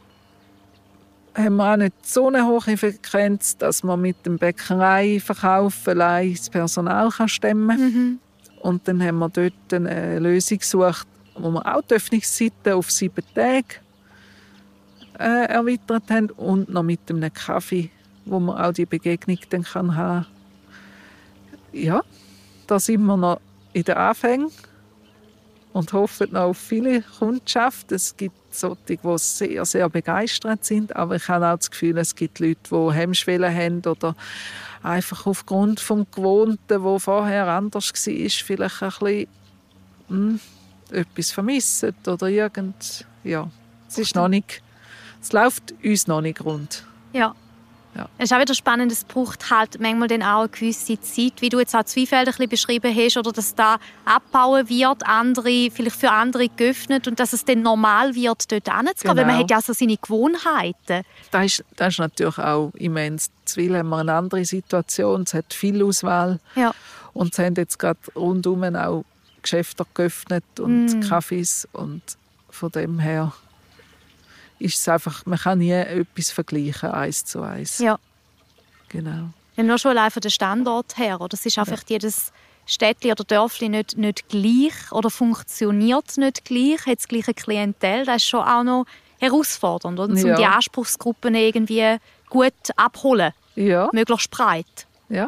haben wir auch nicht so eine hohe Frequenz, dass man mit dem Bäckereiverkauf allein das Personal stemmen kann. Und dann haben wir dort eine Lösung gesucht, wo wir auch die Öffnungszeiten auf 7 Tage erweitert haben und noch mit einem Kaffee, wo man auch die Begegnung dann haben kann. Ja, da sind wir noch in den Anfängen und hoffen noch auf viele Kundschaft. Es gibt solche, die sehr, sehr begeistert sind, aber ich habe auch das Gefühl, es gibt Leute, die Hemmschwellen haben oder einfach aufgrund des Gewohnten, wo vorher anders war, vielleicht ein bisschen etwas vermissen oder irgend. Ja, es läuft uns noch nicht rund. Ja. Ja. Es ist auch wieder spannend, es braucht halt manchmal dann auch eine gewisse Zeit, wie du jetzt auch Zwiefeld ein bisschen beschrieben hast, oder dass da abbauen wird, vielleicht für andere geöffnet und dass es dann normal wird, dort hinzugehen. Genau. Weil man hat ja so seine Gewohnheiten. Das ist natürlich auch immens. In Wil haben wir eine andere Situation, es hat viel Auswahl. Ja. Und es haben jetzt gerade rundum auch Geschäfte geöffnet und Cafés. Und von dem her ist es einfach, man kann nie etwas vergleichen, 1:1. Ja. Genau. Ja, nur schon allein von dem Standort her. Oder? Es ist einfach jedes Städtchen oder Dörfli nicht gleich oder funktioniert nicht gleich, hat das gleiche Klientel. Das ist schon auch noch herausfordernd, oder? Um die Anspruchsgruppen irgendwie gut abholen. Ja. Möglichst breit. Ja.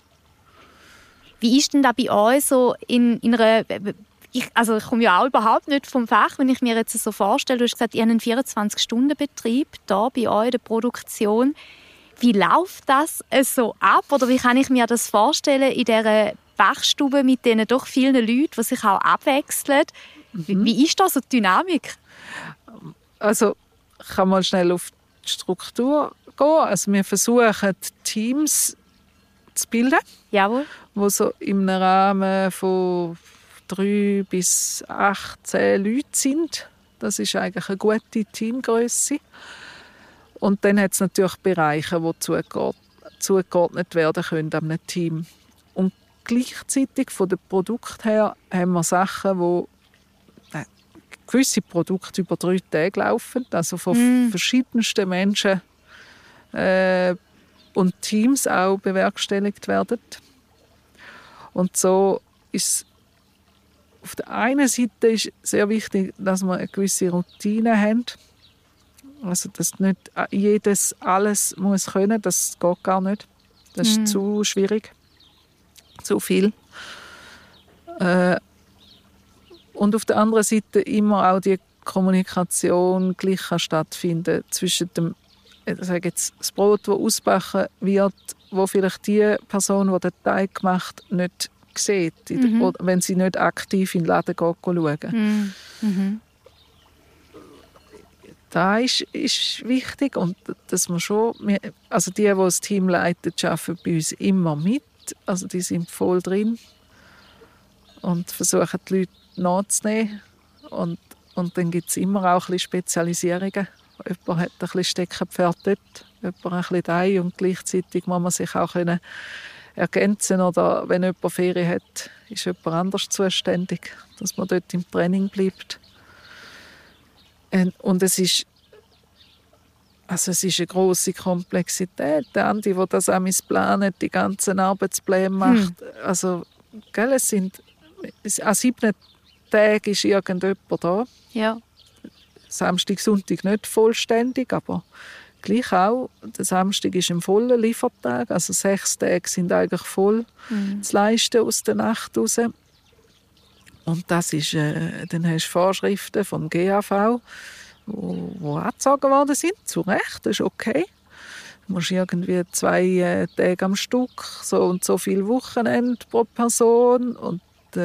Wie ist denn da bei euch so in einer... Ich komme ja auch überhaupt nicht vom Fach, wenn ich mir jetzt so vorstelle. Du hast gesagt, ihr habt einen 24-Stunden-Betrieb hier bei euch in der Produktion. Wie läuft das so ab? Oder wie kann ich mir das vorstellen in dieser Backstube mit diesen doch vielen Leuten, die sich auch abwechseln? Wie ist da so die Dynamik? Also, ich kann mal schnell auf die Struktur gehen. Also, wir versuchen, Teams zu bilden. Jawohl. Die so im Rahmen von 3 bis 18 Leute sind. Das ist eigentlich eine gute Teamgröße. Und dann hat es natürlich Bereiche, die zugeordnet werden können an einem Team. Und gleichzeitig von den Produkten her haben wir Sachen, wo gewisse Produkte über 3 Tage laufen, also von verschiedensten Menschen und Teams auch bewerkstelligt werden. Und so ist auf der einen Seite ist sehr wichtig, dass wir eine gewisse Routine haben. Also, dass nicht jedes alles muss können, das geht gar nicht. Das ist zu schwierig, zu viel. Und auf der anderen Seite immer auch die Kommunikation gleich stattfinden zwischen dem, ich sage jetzt, das Brot, das ausgebacken wird, wo vielleicht die Person, die den Teig macht, nicht sieht, oder wenn sie nicht aktiv in den Laden schauen. Das ist wichtig und dass man schon, also die das Team leiten, arbeiten bei uns immer mit, also die sind voll drin und versuchen die Leute nachzunehmen und dann gibt es immer auch ein bisschen Spezialisierungen. Jemand hat ein bisschen Steckenpferd dort, jemand ein bisschen da und gleichzeitig muss man sich auch ergänzen oder wenn jemand Ferien hat, ist jemand anders zuständig, dass man dort im Training bleibt. Und es ist eine grosse Komplexität. Der Andi, der das auch planen, die ganzen Arbeitspläne macht. Also, gell, an 7 Tagen ist irgendjemand da. Ja. Samstag, Sonntag nicht vollständig, aber gleich auch. Der Samstag ist ein voller Liefertag, also 6 Tage sind eigentlich voll zu leisten aus der Nacht raus. Und das ist, dann hast du Vorschriften vom GAV, wo angezogen worden sind, zu Recht, das ist okay. Du musst irgendwie 2 Tage am Stück, so und so viel Wochenende pro Person. Und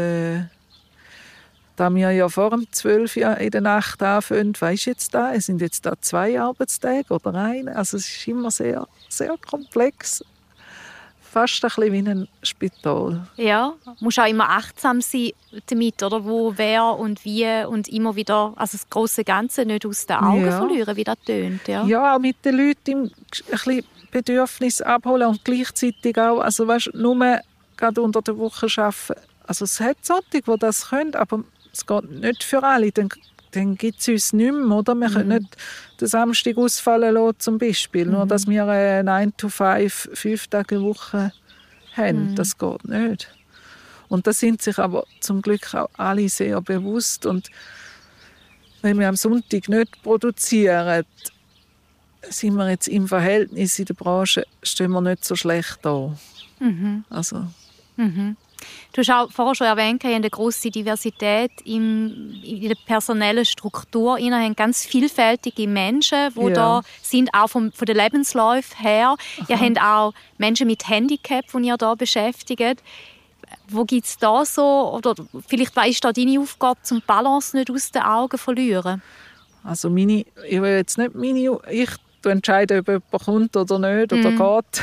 da wir ja vor dem 12 Uhr in der Nacht anfangen, weisst du jetzt da, es sind jetzt da 2 Arbeitstage oder 1. Also es ist immer sehr, sehr komplex. Fast ein bisschen wie ein Spital. Ja, du musst auch immer achtsam sein damit, oder? Wo, wer und wie und immer wieder, also das grosse Ganze nicht aus den Augen verlieren, wie das tönt. Ja, auch mit den Leuten ein bisschen Bedürfnis abholen und gleichzeitig auch, also weißt, nur gerade unter der Woche arbeiten. Also es hat solche, die das können, aber es geht nicht für alle. Dann gibt es uns nicht mehr, oder? Wir können nicht den Samstag ausfallen lassen, zum Beispiel. Nur, dass wir eine 9-to-5, 5 Tage Woche haben. Das geht nicht. Und da sind sich aber zum Glück auch alle sehr bewusst. Und wenn wir am Sonntag nicht produzieren, sind wir jetzt im Verhältnis in der Branche, stehen wir nicht so schlecht da. Also. Du hast auch vorher schon erwähnt, ihr habt eine grosse Diversität in der personellen Struktur. Ihr habt ganz vielfältige Menschen, die da sind, auch von der Lebensläufe her. Ihr habt auch Menschen mit Handicap, die ihr da beschäftigt. Wo gibt es da so, oder vielleicht ist da deine Aufgabe, zum Balance nicht aus den Augen zu verlieren? Also ich will jetzt nicht ich entscheide, ob jemand kommt oder nicht, oder geht.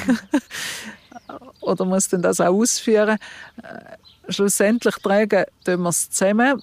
Oder muss dann das auch ausführen. Schlussendlich tragen wir es zusammen.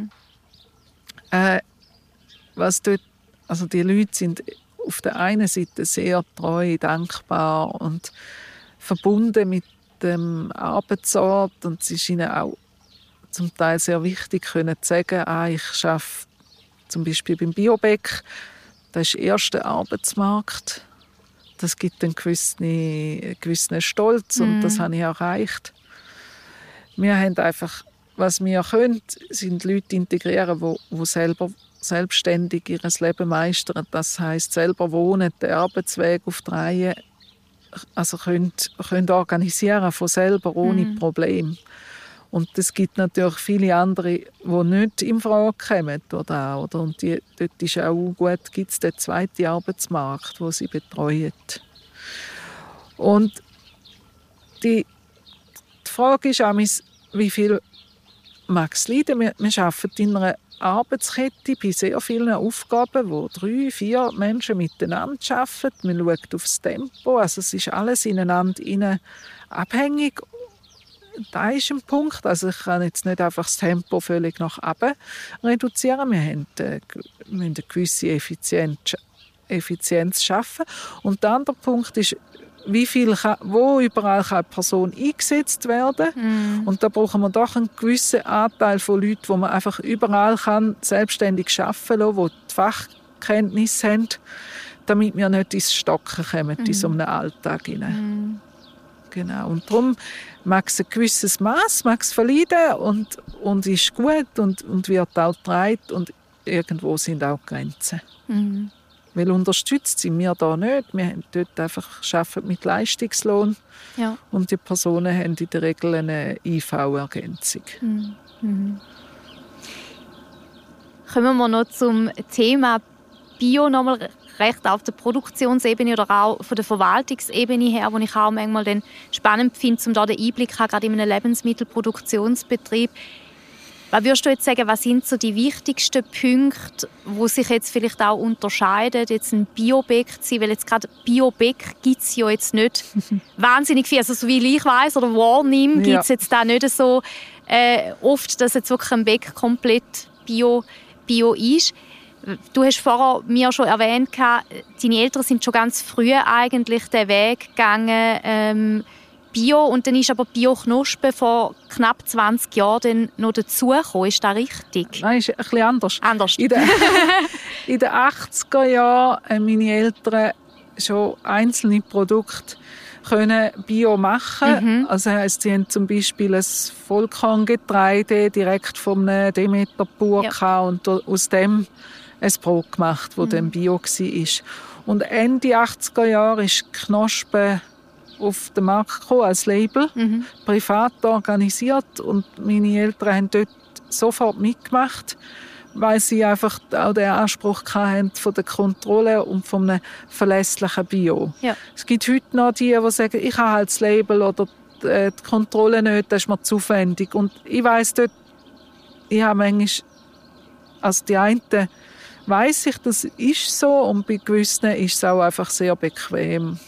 Was dort, also die Leute sind auf der einen Seite sehr treu, dankbar und verbunden mit dem Arbeitsort. Und es ist ihnen auch zum Teil sehr wichtig, können zu sagen, ich arbeite zum Beispiel beim Biobeck. Das ist der erste Arbeitsmarkt. Das gibt einen gewissen Stolz und das habe ich erreicht. Wir haben einfach, was wir können, sind Leute integrieren, die selber selbstständig ihr Leben meistern. Das heisst, selber wohnen, den Arbeitsweg auf die Reihe, also können organisieren von selber ohne Problem. Und es gibt natürlich viele andere, die nicht in Frage kommen. Oder? Und dort ist auch gut, gibt es den zweiten Arbeitsmarkt, den sie betreuen. Und die Frage ist auch, wie viel mag es leiden? Wir arbeiten in einer Arbeitskette bei sehr vielen Aufgaben, wo 3, 4 Menschen miteinander arbeiten. Man schaut aufs Tempo, also es ist alles ineinander abhängig. Da ist ein Punkt. Also ich kann jetzt nicht einfach das Tempo völlig nach oben reduzieren. Wir müssen eine gewisse Effizienz schaffen. Und der andere Punkt ist, wo überall kann eine Person eingesetzt werden. Und da brauchen wir doch einen gewissen Anteil von Leuten, wo man einfach überall kann selbstständig arbeiten kann, die die Fachkenntnisse haben, damit wir nicht ins Stocken kommen, in so einem Alltag hinein. Genau. Und darum mag es ein gewisses Maß verleiden und ist gut und wird auch getragen. Und irgendwo sind auch Grenzen. Weil unterstützt sind wir da nicht. Wir haben dort einfach arbeiten mit Leistungslohn. Ja. Und die Personen haben in der Regel eine IV-Ergänzung. Kommen wir noch zum Thema Bio nochmal recht auf der Produktionsebene oder auch von der Verwaltungsebene her, wo ich auch manchmal dann spannend finde, um da den Einblick zu haben, gerade in einem Lebensmittelproduktionsbetrieb. Was würdest du jetzt sagen, was sind so die wichtigsten Punkte, wo sich jetzt vielleicht auch unterscheiden, jetzt ein Biobeck zu sein, weil jetzt gerade Biobeck gibt es ja jetzt nicht wahnsinnig viel, also so wie ich weiss oder wahrnehme, gibt es jetzt da nicht so oft, dass jetzt wirklich ein Beck komplett Bio ist. Du hast vorher mir schon erwähnt, deine Eltern sind schon ganz früh eigentlich den Weg gegangen, Bio, und dann ist aber Bio-Knospen vor knapp 20 Jahren dann noch dazugekommen. Ist das richtig? Nein, ist ein bisschen anders. In den 80er Jahren haben meine Eltern schon einzelne Produkte können Bio machen. Also heisst, sie haben zum Beispiel ein Vollkorngetreide direkt vom Demeter pur und aus dem ein Brot gemacht, das dann Bio war. Und Ende 80er Jahre ist Knospe auf den Markt gekommen, als Label, privat organisiert. Und meine Eltern haben dort sofort mitgemacht, weil sie einfach auch den Anspruch hatten von der Kontrolle und von einem verlässlichen Bio. Ja. Es gibt heute noch die sagen, ich habe halt das Label oder die Kontrolle nicht, das ist mir zu aufwendig. Und ich weiss dort, ich habe manchmal, also die einen weiss ich, das ist so, und bei gewissen ist es auch einfach sehr bequem.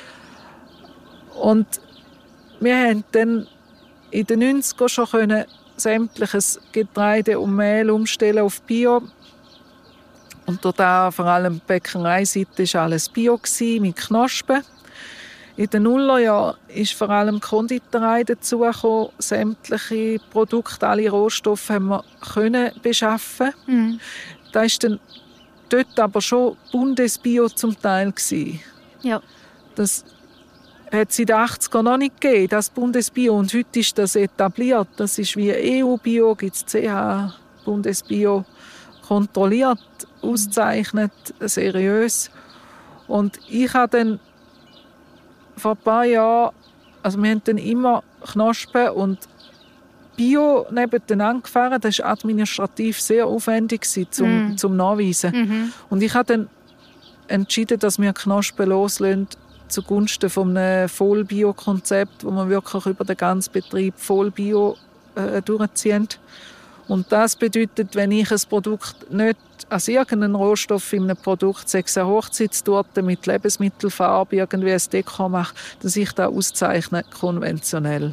Und wir haben dann in den 90ern schon sämtliches Getreide und Mehl umstellen auf Bio. Und da vor allem die Bäckereiseite war alles Bio mit Knospen. In den Nullerjahren ist vor allem Konditorei dazugekommen. Sämtliche Produkte, alle Rohstoffe haben wir können beschaffen. Da ist dann dort aber schon Bundesbio zum Teil gewesen. Ja. Das hat es in den 80ern noch nicht gegeben, das Bundesbio. Und heute ist das etabliert. Das ist wie EU-Bio, gibt es CH, Bundesbio, kontrolliert, ausgezeichnet, seriös. Und ich habe dann vor ein paar Jahren, also wir haben dann immer Knospen und Bio nebeneinander gefahren. Das war administrativ sehr aufwendig zum Nachweisen. Und ich habe dann entschieden, dass wir Knospen loslösen zugunsten von einem Voll-Bio-Konzept, wo man wirklich über den ganzen Betrieb Voll-Bio durchziehen. Und das bedeutet, wenn ich ein Produkt nicht als irgendeinen Rohstoff in einem Produkt, sei es eine Hochzeitstorte mit Lebensmittelfarbe, irgendwie ein Deko mache, dass ich das auszeichne, konventionell.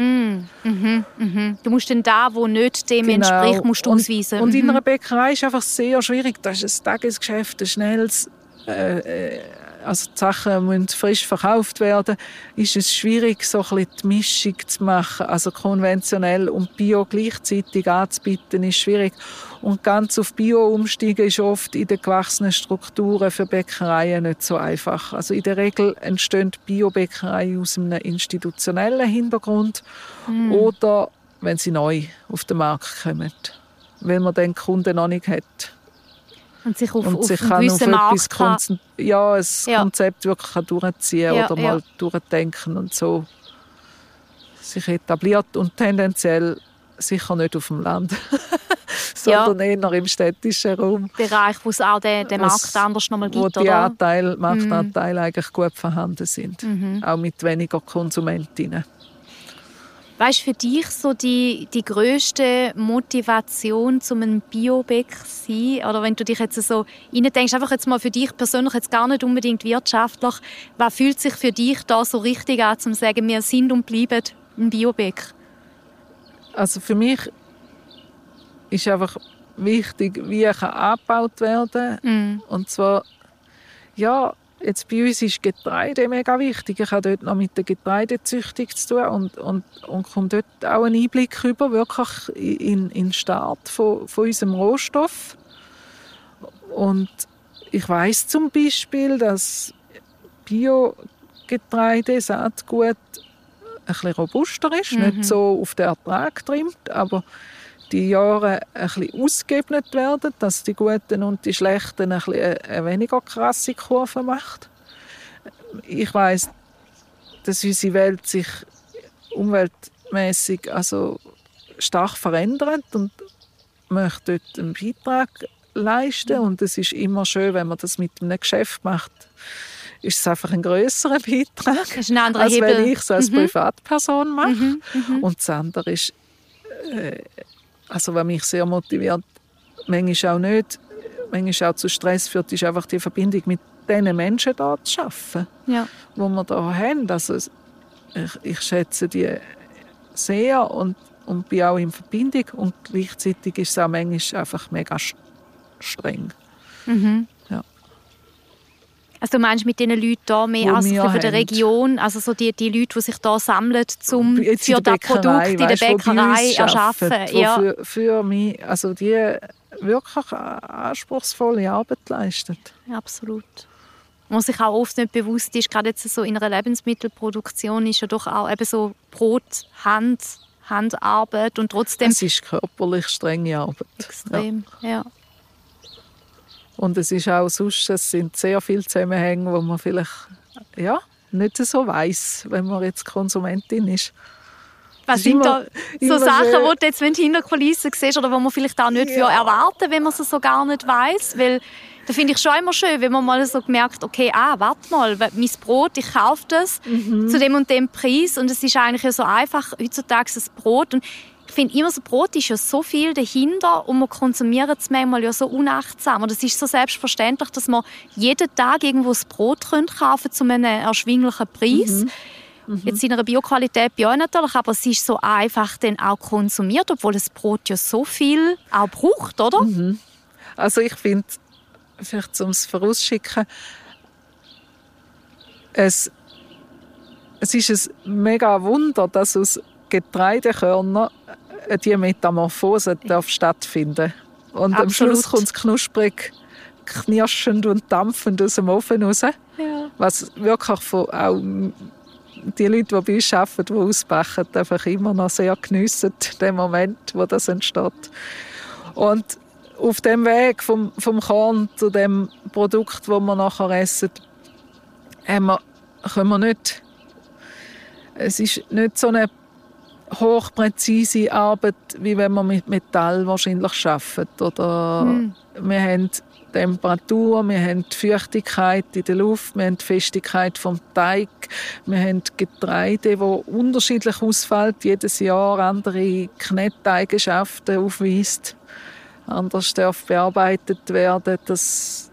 Du musst dann da, wo nicht dem entspricht, musst du ausweisen. Und in einer Bäckerei ist es einfach sehr schwierig. Das ist ein Tagesgeschäft, ein schnelles also die Sachen müssen frisch verkauft werden, ist es schwierig, so ein bisschen die Mischung zu machen. Also konventionell und Bio gleichzeitig anzubieten, ist schwierig. Und ganz auf Bio umsteigen ist oft in den gewachsenen Strukturen für Bäckereien nicht so einfach. Also in der Regel entstehen Bio-Bäckereien aus einem institutionellen Hintergrund oder wenn sie neu auf den Markt kommen, weil man den Kunden noch nicht hat. Und sich auf einen gewissen Markt ein Konzept wirklich durchziehen oder mal durchdenken und so sich etabliert und tendenziell sicher nicht auf dem Land, sondern eher im städtischen Raum. Bereich, wo es auch den Markt anders noch mal gibt, wo die Marktanteile eigentlich gut vorhanden sind, auch mit weniger Konsumentinnen. Weißt du, für dich so die grösste Motivation, um ein Biobäcker zu sein? Oder wenn du dich jetzt so reindenkst, einfach jetzt mal für dich persönlich, jetzt gar nicht unbedingt wirtschaftlich, was fühlt sich für dich da so richtig an, um zu sagen, wir sind und bleiben ein Biobäcker? Also für mich ist einfach wichtig, wie kann angebaut werden. Und zwar, jetzt bei uns ist Getreide mega wichtig. Ich habe dort noch mit der Getreidezüchtung zu tun und komme dort auch einen Einblick über, wirklich in den Start von unserem Rohstoff. Und ich weiss zum Beispiel, dass Biogetreide, Saatgut, ein bisschen robuster ist, nicht so auf den Ertrag trimmt, aber die Jahre ein bisschen ausgeebnet werden, dass die Guten und die Schlechten ein bisschen eine weniger krasse Kurve macht. Ich weiss, dass unsere Welt sich umweltmäßig also stark verändert und möchte dort einen Beitrag leisten. Und es ist immer schön, wenn man das mit einem Geschäft macht, ist es einfach ein grösserer Beitrag, als wenn ich es als Privatperson mache. Und das andere ist, also was mich sehr motiviert, manchmal auch nicht, manchmal auch zu Stress führt, ist einfach die Verbindung mit diesen Menschen hier zu schaffen, die wir hier haben. Also ich schätze die sehr und bin auch in Verbindung und gleichzeitig ist es auch manchmal einfach mega streng. Ja. Also du meinst mit diesen Leuten hier mehr als von der Region, also so die Leute, die sich hier sammeln, um für das Produkt in der Bäckerei zu erschaffen. Für mich, also die wirklich anspruchsvolle Arbeit leisten. Ja, absolut. Man sich auch oft nicht bewusst ist, gerade jetzt so in einer Lebensmittelproduktion ist ja doch auch eben so Brot, Handarbeit und trotzdem... Es ist körperlich strenge Arbeit. Extrem, ja. Und es ist auch sonst, es sind sehr viele Zusammenhänge, wo man vielleicht nicht so weiss, wenn man jetzt Konsumentin ist. Was sind da so Sachen, die du jetzt hinter Kulissen siehst oder wo man vielleicht auch nicht erwarten, wenn man es so gar nicht weiss? Weil da finde ich schon immer schön, wenn man mal so merkt, okay, warte mal, mein Brot, ich kaufe das zu dem und dem Preis und es ist eigentlich ja so einfach heutzutage das Brot. Und ich finde immer, so Brot ist ja so viel dahinter und wir konsumieren es manchmal ja so unachtsam. Und es ist so selbstverständlich, dass man jeden Tag irgendwo das Brot kaufen kann zu einem erschwinglichen Preis. Jetzt in einer Bioqualität ja natürlich, aber es ist so einfach dann auch konsumiert, obwohl das Brot ja so viel auch braucht, oder? Also ich finde, vielleicht um es vorauszuschicken, es ist ein mega Wunder, dass aus Getreidekörnern die Metamorphose stattfinden darf. Und am Schluss kommt es knusprig, knirschend und dampfend aus dem Ofen raus. Ja. Was wirklich auch die Leute, die bei uns arbeiten, die ausbacken, einfach immer noch sehr geniessen, den Moment, wo das entsteht. Und auf dem Weg vom Korn zu dem Produkt, das wir nachher essen, können wir nicht. Es ist nicht so eine hochpräzise Arbeit, wie wenn man mit Metall wahrscheinlich arbeitet. Oder wir haben Temperatur, wir haben die Feuchtigkeit in der Luft, wir haben die Festigkeit vom Teig, wir haben Getreide, das unterschiedlich ausfällt, jedes Jahr andere Kneteigenschaften aufweist, anders darf bearbeitet werden. Das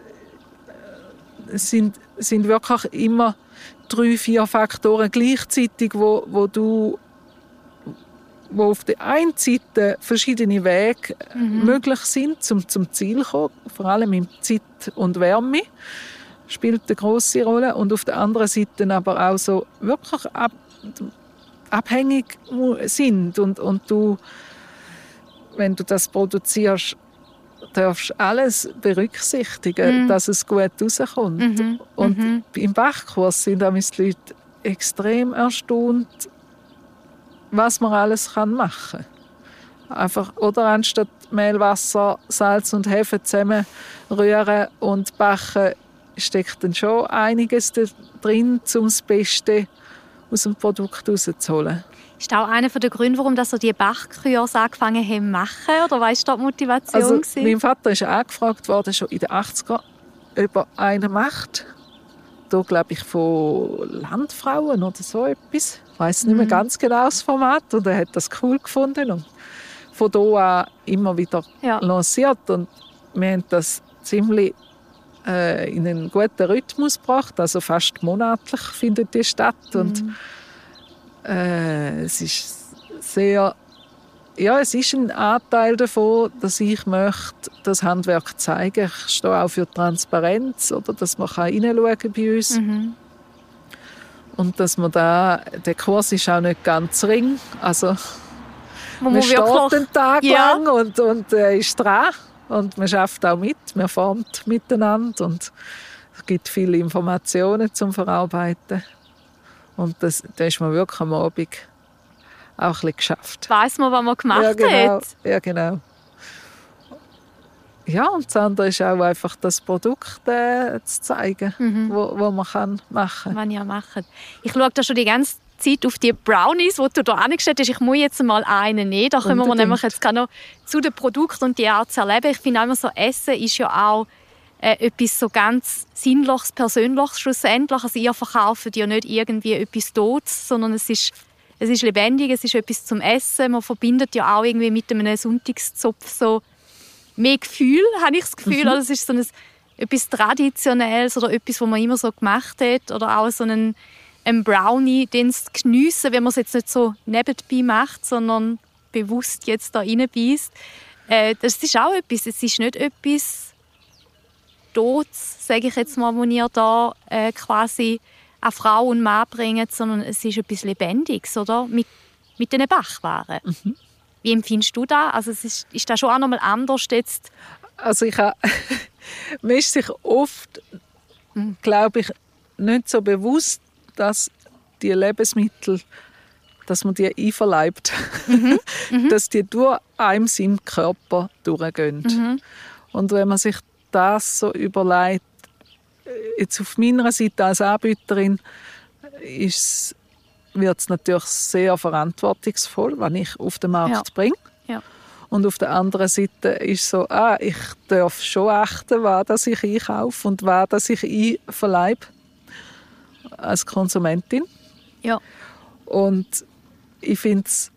sind wirklich immer 3-4 Faktoren gleichzeitig, wo auf der einen Seite verschiedene Wege möglich sind, zum Ziel zu kommen. Vor allem in Zeit und Wärme spielt eine grosse Rolle. Und auf der anderen Seite aber auch so wirklich abhängig sind. Und du, wenn du das produzierst, darfst alles berücksichtigen, dass es gut rauskommt. Und im Bachkurs sind die Leute extrem erstaunt, was man alles machen kann. Einfach, oder anstatt Mehl, Wasser, Salz und Hefe zusammen rühren und backen, steckt dann schon einiges drin, um das Beste aus dem Produkt rauszuholen. Ist das auch einer der Gründe, warum so die Bachkurs angefangen haben zu machen? Oder was war da die Motivation? Also, mein Vater ist angefragt worden, schon in den 80er, ob er einen macht. Da glaube ich von Landfrauen oder so etwas. Ich weiss nicht mehr ganz genau das Format. Und er hat das cool gefunden und von da an immer wieder lanciert. Und wir haben das ziemlich in einen guten Rhythmus gebracht. Also fast monatlich findet die statt. Und es ist sehr... Ja, es ist ein Anteil davon, dass ich möchte das Handwerk zeigen. Ich stehe auch für Transparenz, oder, dass man reinschauen kann bei uns. Und dass man der Kurs ist auch nicht ganz ring. Also, man steht den Tag lang und ist dran. Und man schafft auch mit, man formt miteinander. Und es gibt viele Informationen zum Verarbeiten. Und da ist man wirklich am Abend auch ein bisschen geschafft. Weiss man, was man gemacht hat? Ja, genau. Ja, und das andere ist auch einfach das Produkt zu zeigen, wo man machen kann. Man ja machen. Ich schaue da schon die ganze Zeit auf die Brownies, die du hier angestellt hast. Ich muss jetzt mal einen nehmen. Da kommen wir nämlich jetzt noch zu den Produkten und die Art zu erleben. Ich finde auch immer so, Essen ist ja auch etwas so ganz Sinnliches, Persönliches schlussendlich. Also ihr verkauft ja nicht irgendwie etwas Totes, sondern es ist lebendig, es ist etwas zum Essen. Man verbindet ja auch irgendwie mit einem Sonntagszopf so mehr Gefühl, habe ich das Gefühl. Also es ist so etwas Traditionelles oder etwas, was man immer so gemacht hat. Oder auch so ein Brownie, den zu geniessen, wenn man es jetzt nicht so nebenbei macht, sondern bewusst jetzt da reinbeißt. Das ist auch etwas. Es ist nicht etwas Totes, sage ich jetzt mal, wo ihr da quasi eine Frau und Mann bringen, sondern es ist etwas Lebendiges, oder? Mit diesen Backwaren. Wie empfindest du das? Also ist das schon auch noch mal anders jetzt? Also mir ist sich oft, glaube ich, nicht so bewusst, dass die Lebensmittel, dass man die einverleibt, dass die durch einen im Körper durchgehen. Und wenn man sich das so überlegt, jetzt auf meiner Seite als Anbieterin wird es natürlich sehr verantwortungsvoll, was ich auf den Markt bringe. Ja. Und auf der anderen Seite ist es so, ich darf schon achten, was ich einkaufe und was ich einverleibe als Konsumentin. Ja. Und ich finde es,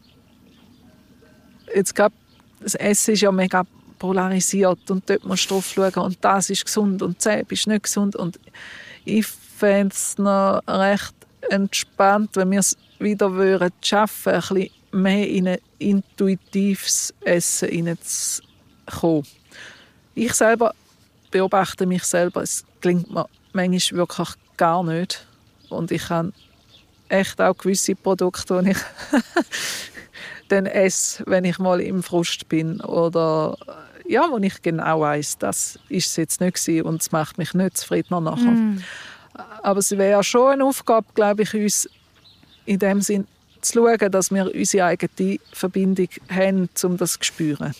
jetzt gerade das Essen ist ja mega polarisiert und dort musst du drauf schauen und das ist gesund und das ist nicht gesund. Und ich fände es noch recht entspannt, wenn wir es wieder schaffen würden, ein bisschen mehr in ein intuitives Essen hineinzukommen. Ich selber beobachte mich selber, es gelingt mir manchmal wirklich gar nicht. Und ich habe echt auch gewisse Produkte, die ich dann esse, wenn ich mal im Frust bin oder wo ich genau weiss, das ist es jetzt nicht gewesen und es macht mich nicht zufriedener nachher. Aber es wäre schon eine Aufgabe, glaube ich, uns in dem Sinn zu schauen, dass wir unsere eigene Verbindung haben, um das zu spüren.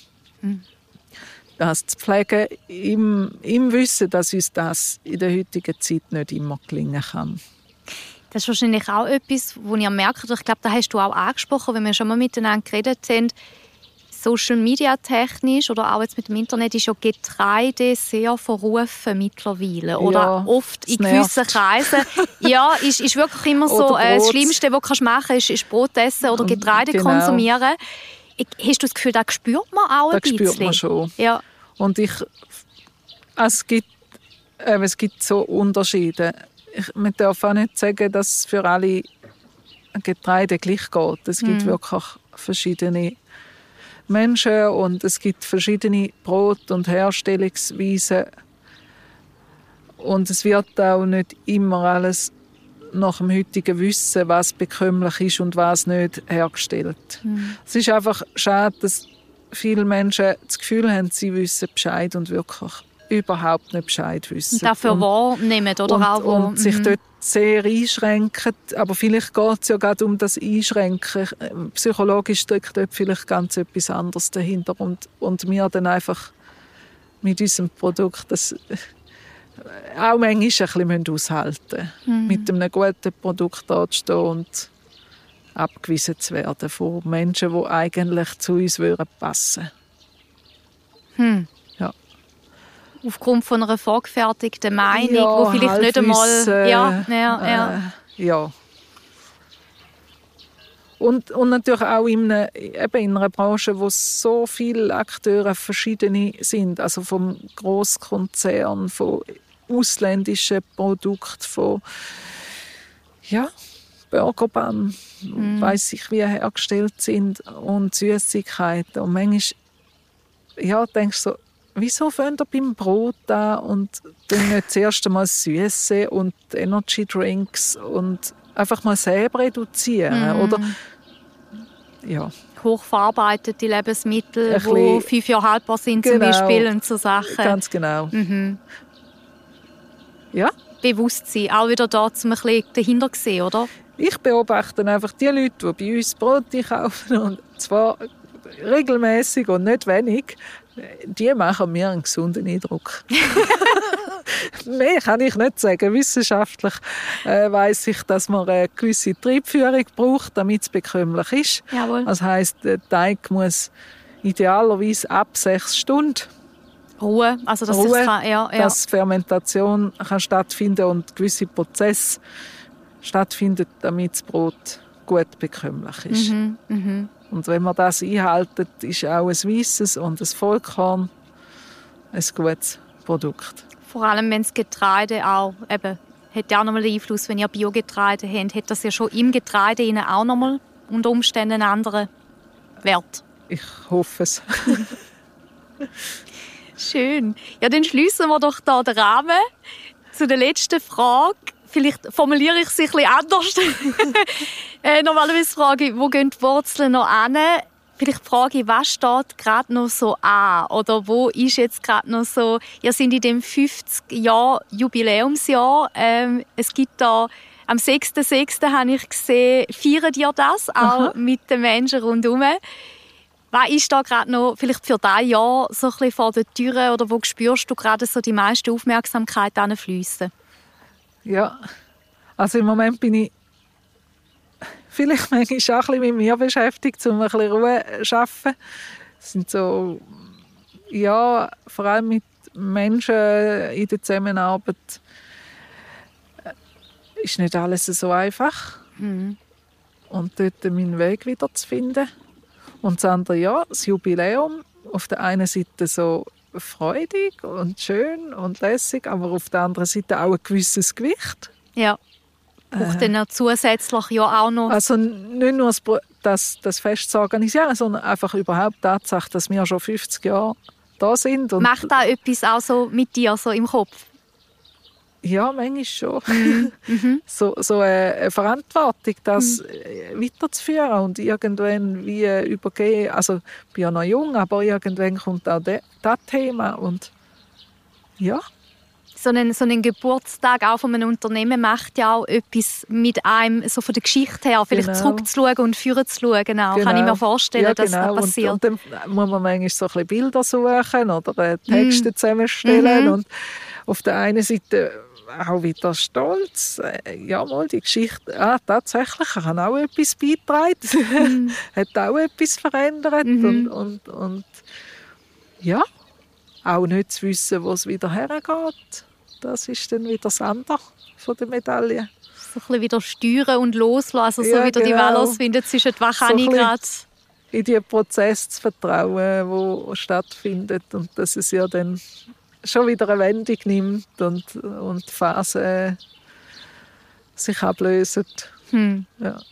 Das zu pflegen, im Wissen, dass uns das in der heutigen Zeit nicht immer gelingen kann. Das ist wahrscheinlich auch etwas, wo ihr merkt, ich glaube, da hast du auch angesprochen, wenn wir schon mal miteinander geredet haben, Social Media technisch oder auch jetzt mit dem Internet ist ja Getreide sehr verrufen mittlerweile. Oder oft in gewissen Kreisen. Ja, ist wirklich immer so, das Schlimmste, was du machen kannst, ist Brot essen oder Getreide konsumieren. Hast du das Gefühl, das spürt man auch ein bisschen? Das spürt man schon. Ja. Und es gibt so Unterschiede. Man darf auch nicht sagen, dass es für alle Getreide gleich geht. Es gibt wirklich verschiedene Menschen und es gibt verschiedene Brot- und Herstellungsweisen. Und es wird auch nicht immer alles nach dem heutigen Wissen, was bekömmlich ist und was nicht, hergestellt. Es ist einfach schade, dass viele Menschen das Gefühl haben, sie wissen Bescheid und wirklich überhaupt nicht Bescheid wissen. Und dafür wahrnehmen, oder? Und sich dort sehr einschränken. Aber vielleicht geht es ja gerade um das Einschränken. Psychologisch steckt dort vielleicht ganz etwas anderes dahinter. Und wir dann einfach mit unserem Produkt das auch manchmal ein bisschen aushalten müssen. Mit einem guten Produkt da zu stehen und abgewiesen zu werden von Menschen, die eigentlich zu uns passen würden. Aufgrund von einer vorgefertigten Meinung, die vielleicht nicht einmal... Ja. Und natürlich auch in einer Branche, wo so viele Akteure verschiedene sind, also vom Grosskonzern, von ausländischen Produkten, von Burgerbahn, weiss ich, wie hergestellt sind und Süßigkeiten. Und manchmal denkst du so, wieso fangt ihr beim Brot an und dann nicht zuerst einmal Süße und Energy Drinks und einfach mal selber reduzieren, oder? Ja. Hochverarbeitete Lebensmittel, die 5 Jahre haltbar sind, zum Beispiel, und so Sachen. Ganz genau. Ja. Bewusstsein, auch wieder da, um ein bisschen dahinter zu sehen, oder? Ich beobachte einfach die Leute, die bei uns Brot kaufen, und zwar regelmäßig und nicht wenig, die machen mir einen gesunden Eindruck. Mehr kann ich nicht sagen. Wissenschaftlich weiss ich, dass man eine gewisse Triebführung braucht, damit es bekömmlich ist. Jawohl. Das heisst, der Teig muss idealerweise ab 6 Stunden Ruhe, also dass Ruhe, dass Fermentation kann stattfinden und gewisse Prozesse stattfinden, damit das Brot gut bekömmlich ist. Und wenn man das einhält, ist auch ein weisses und ein Vollkorn ein gutes Produkt. Vor allem, wenn das Getreide auch eben, hat ja auch nochmal Einfluss, wenn ihr Biogetreide habt, hat das ja schon im Getreide auch nochmal unter Umständen einen anderen Wert. Ich hoffe es. Schön. Ja, dann schliessen wir doch da den Rahmen zu der letzten Frage. Vielleicht formuliere ich sie ein bisschen anders. Normalerweise frage ich, wo gehen die Wurzeln noch hin? Vielleicht frage ich, was steht gerade noch so an? Oder wo ist jetzt gerade noch so... Ihr seid in dem 50-Jahr-Jubiläumsjahr. Es gibt da... Am 6.6. habe ich gesehen, feiert ihr das auch mit den Menschen rundherum. Was ist da gerade noch vielleicht für dieses Jahr so ein bisschen vor der Tür oder wo spürst du gerade so die meiste Aufmerksamkeit hinfliessen? Ja, also im Moment bin ich vielleicht manchmal auch ein bisschen mit mir beschäftigt, um ein bisschen Ruhe zu schaffen. Es sind so, ja, vor allem mit Menschen in der Zusammenarbeit ist nicht alles so einfach. Mhm. Und dort meinen Weg wieder zu finden. Und das andere, ja, das Jubiläum, auf der einen Seite so freudig und schön und lässig, aber auf der anderen Seite auch ein gewisses Gewicht. Ja, braucht dann zusätzlich ja auch noch... Also nicht nur das Fest zu organisieren, sondern einfach überhaupt die Tatsache, dass wir schon 50 Jahre da sind. Und macht da etwas auch so mit dir so im Kopf? Ja, manchmal schon. So eine Verantwortung, das weiterzuführen und irgendwann wie übergehen. Also ich bin ja noch jung, aber irgendwann kommt auch das Thema. Und ja. So einen Geburtstag auch von einem Unternehmen macht ja auch etwas mit einem, so von der Geschichte her, vielleicht zurückzuschauen und vorzuschauen. Genau. Kann ich mir vorstellen, dass das passiert. Und dann muss man manchmal so ein bisschen Bilder suchen oder Texte zusammenstellen. Und auf der einen Seite auch wieder stolz. Ja, mal die Geschichte, tatsächlich, er hat auch etwas beigetragen, hat auch etwas verändert und ja, auch nicht zu wissen, wo es wieder hergeht. Das ist dann wieder das andere von der Medaille. So ein bisschen wieder steuern und loslassen, also so wieder die Balance finden zwischen was kann ich gerade... In diesen Prozess zu vertrauen, der stattfindet und dass es ja dann schon wieder eine Wendung nimmt und die Phasen sich ablösen. Ja.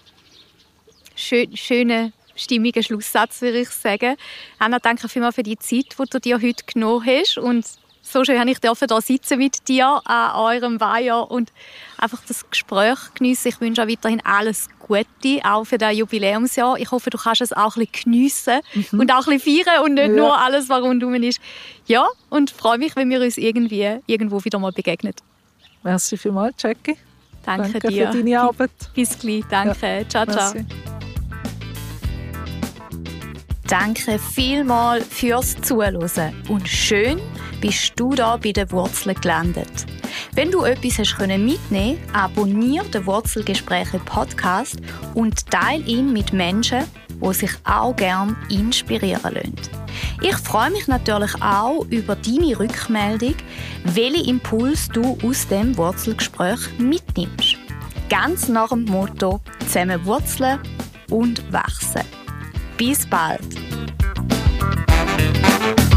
Schöner, stimmiger Schlusssatz, würde ich sagen. Anna, danke vielmals für die Zeit, die du dir heute genommen hast. Und so schön, ich durfte hier sitzen mit dir an eurem Weiher und einfach das Gespräch geniessen. Ich wünsche auch weiterhin alles Gute, auch für das Jubiläumsjahr. Ich hoffe, du kannst es auch ein bisschen geniessen und auch ein bisschen feiern und nicht nur alles, was rundherum ist. Ja, und freue mich, wenn wir uns irgendwo wieder mal begegnen. Merci vielmals, Jackie. Danke dir. Für deine Arbeit. Bis gleich. Danke. Ja. Ciao, ciao. Merci. Danke vielmals fürs Zuhören und schön bist du da bei den Wurzeln gelandet. Wenn du etwas hast mitnehmen konntest, abonniere den Wurzelgespräche Podcast und teile ihn mit Menschen, die sich auch gerne inspirieren lassen. Ich freue mich natürlich auch über deine Rückmeldung, welchen Impuls du aus dem Wurzelgespräch mitnimmst. Ganz nach dem Motto: zusammen wurzeln und wachsen. Bis bald!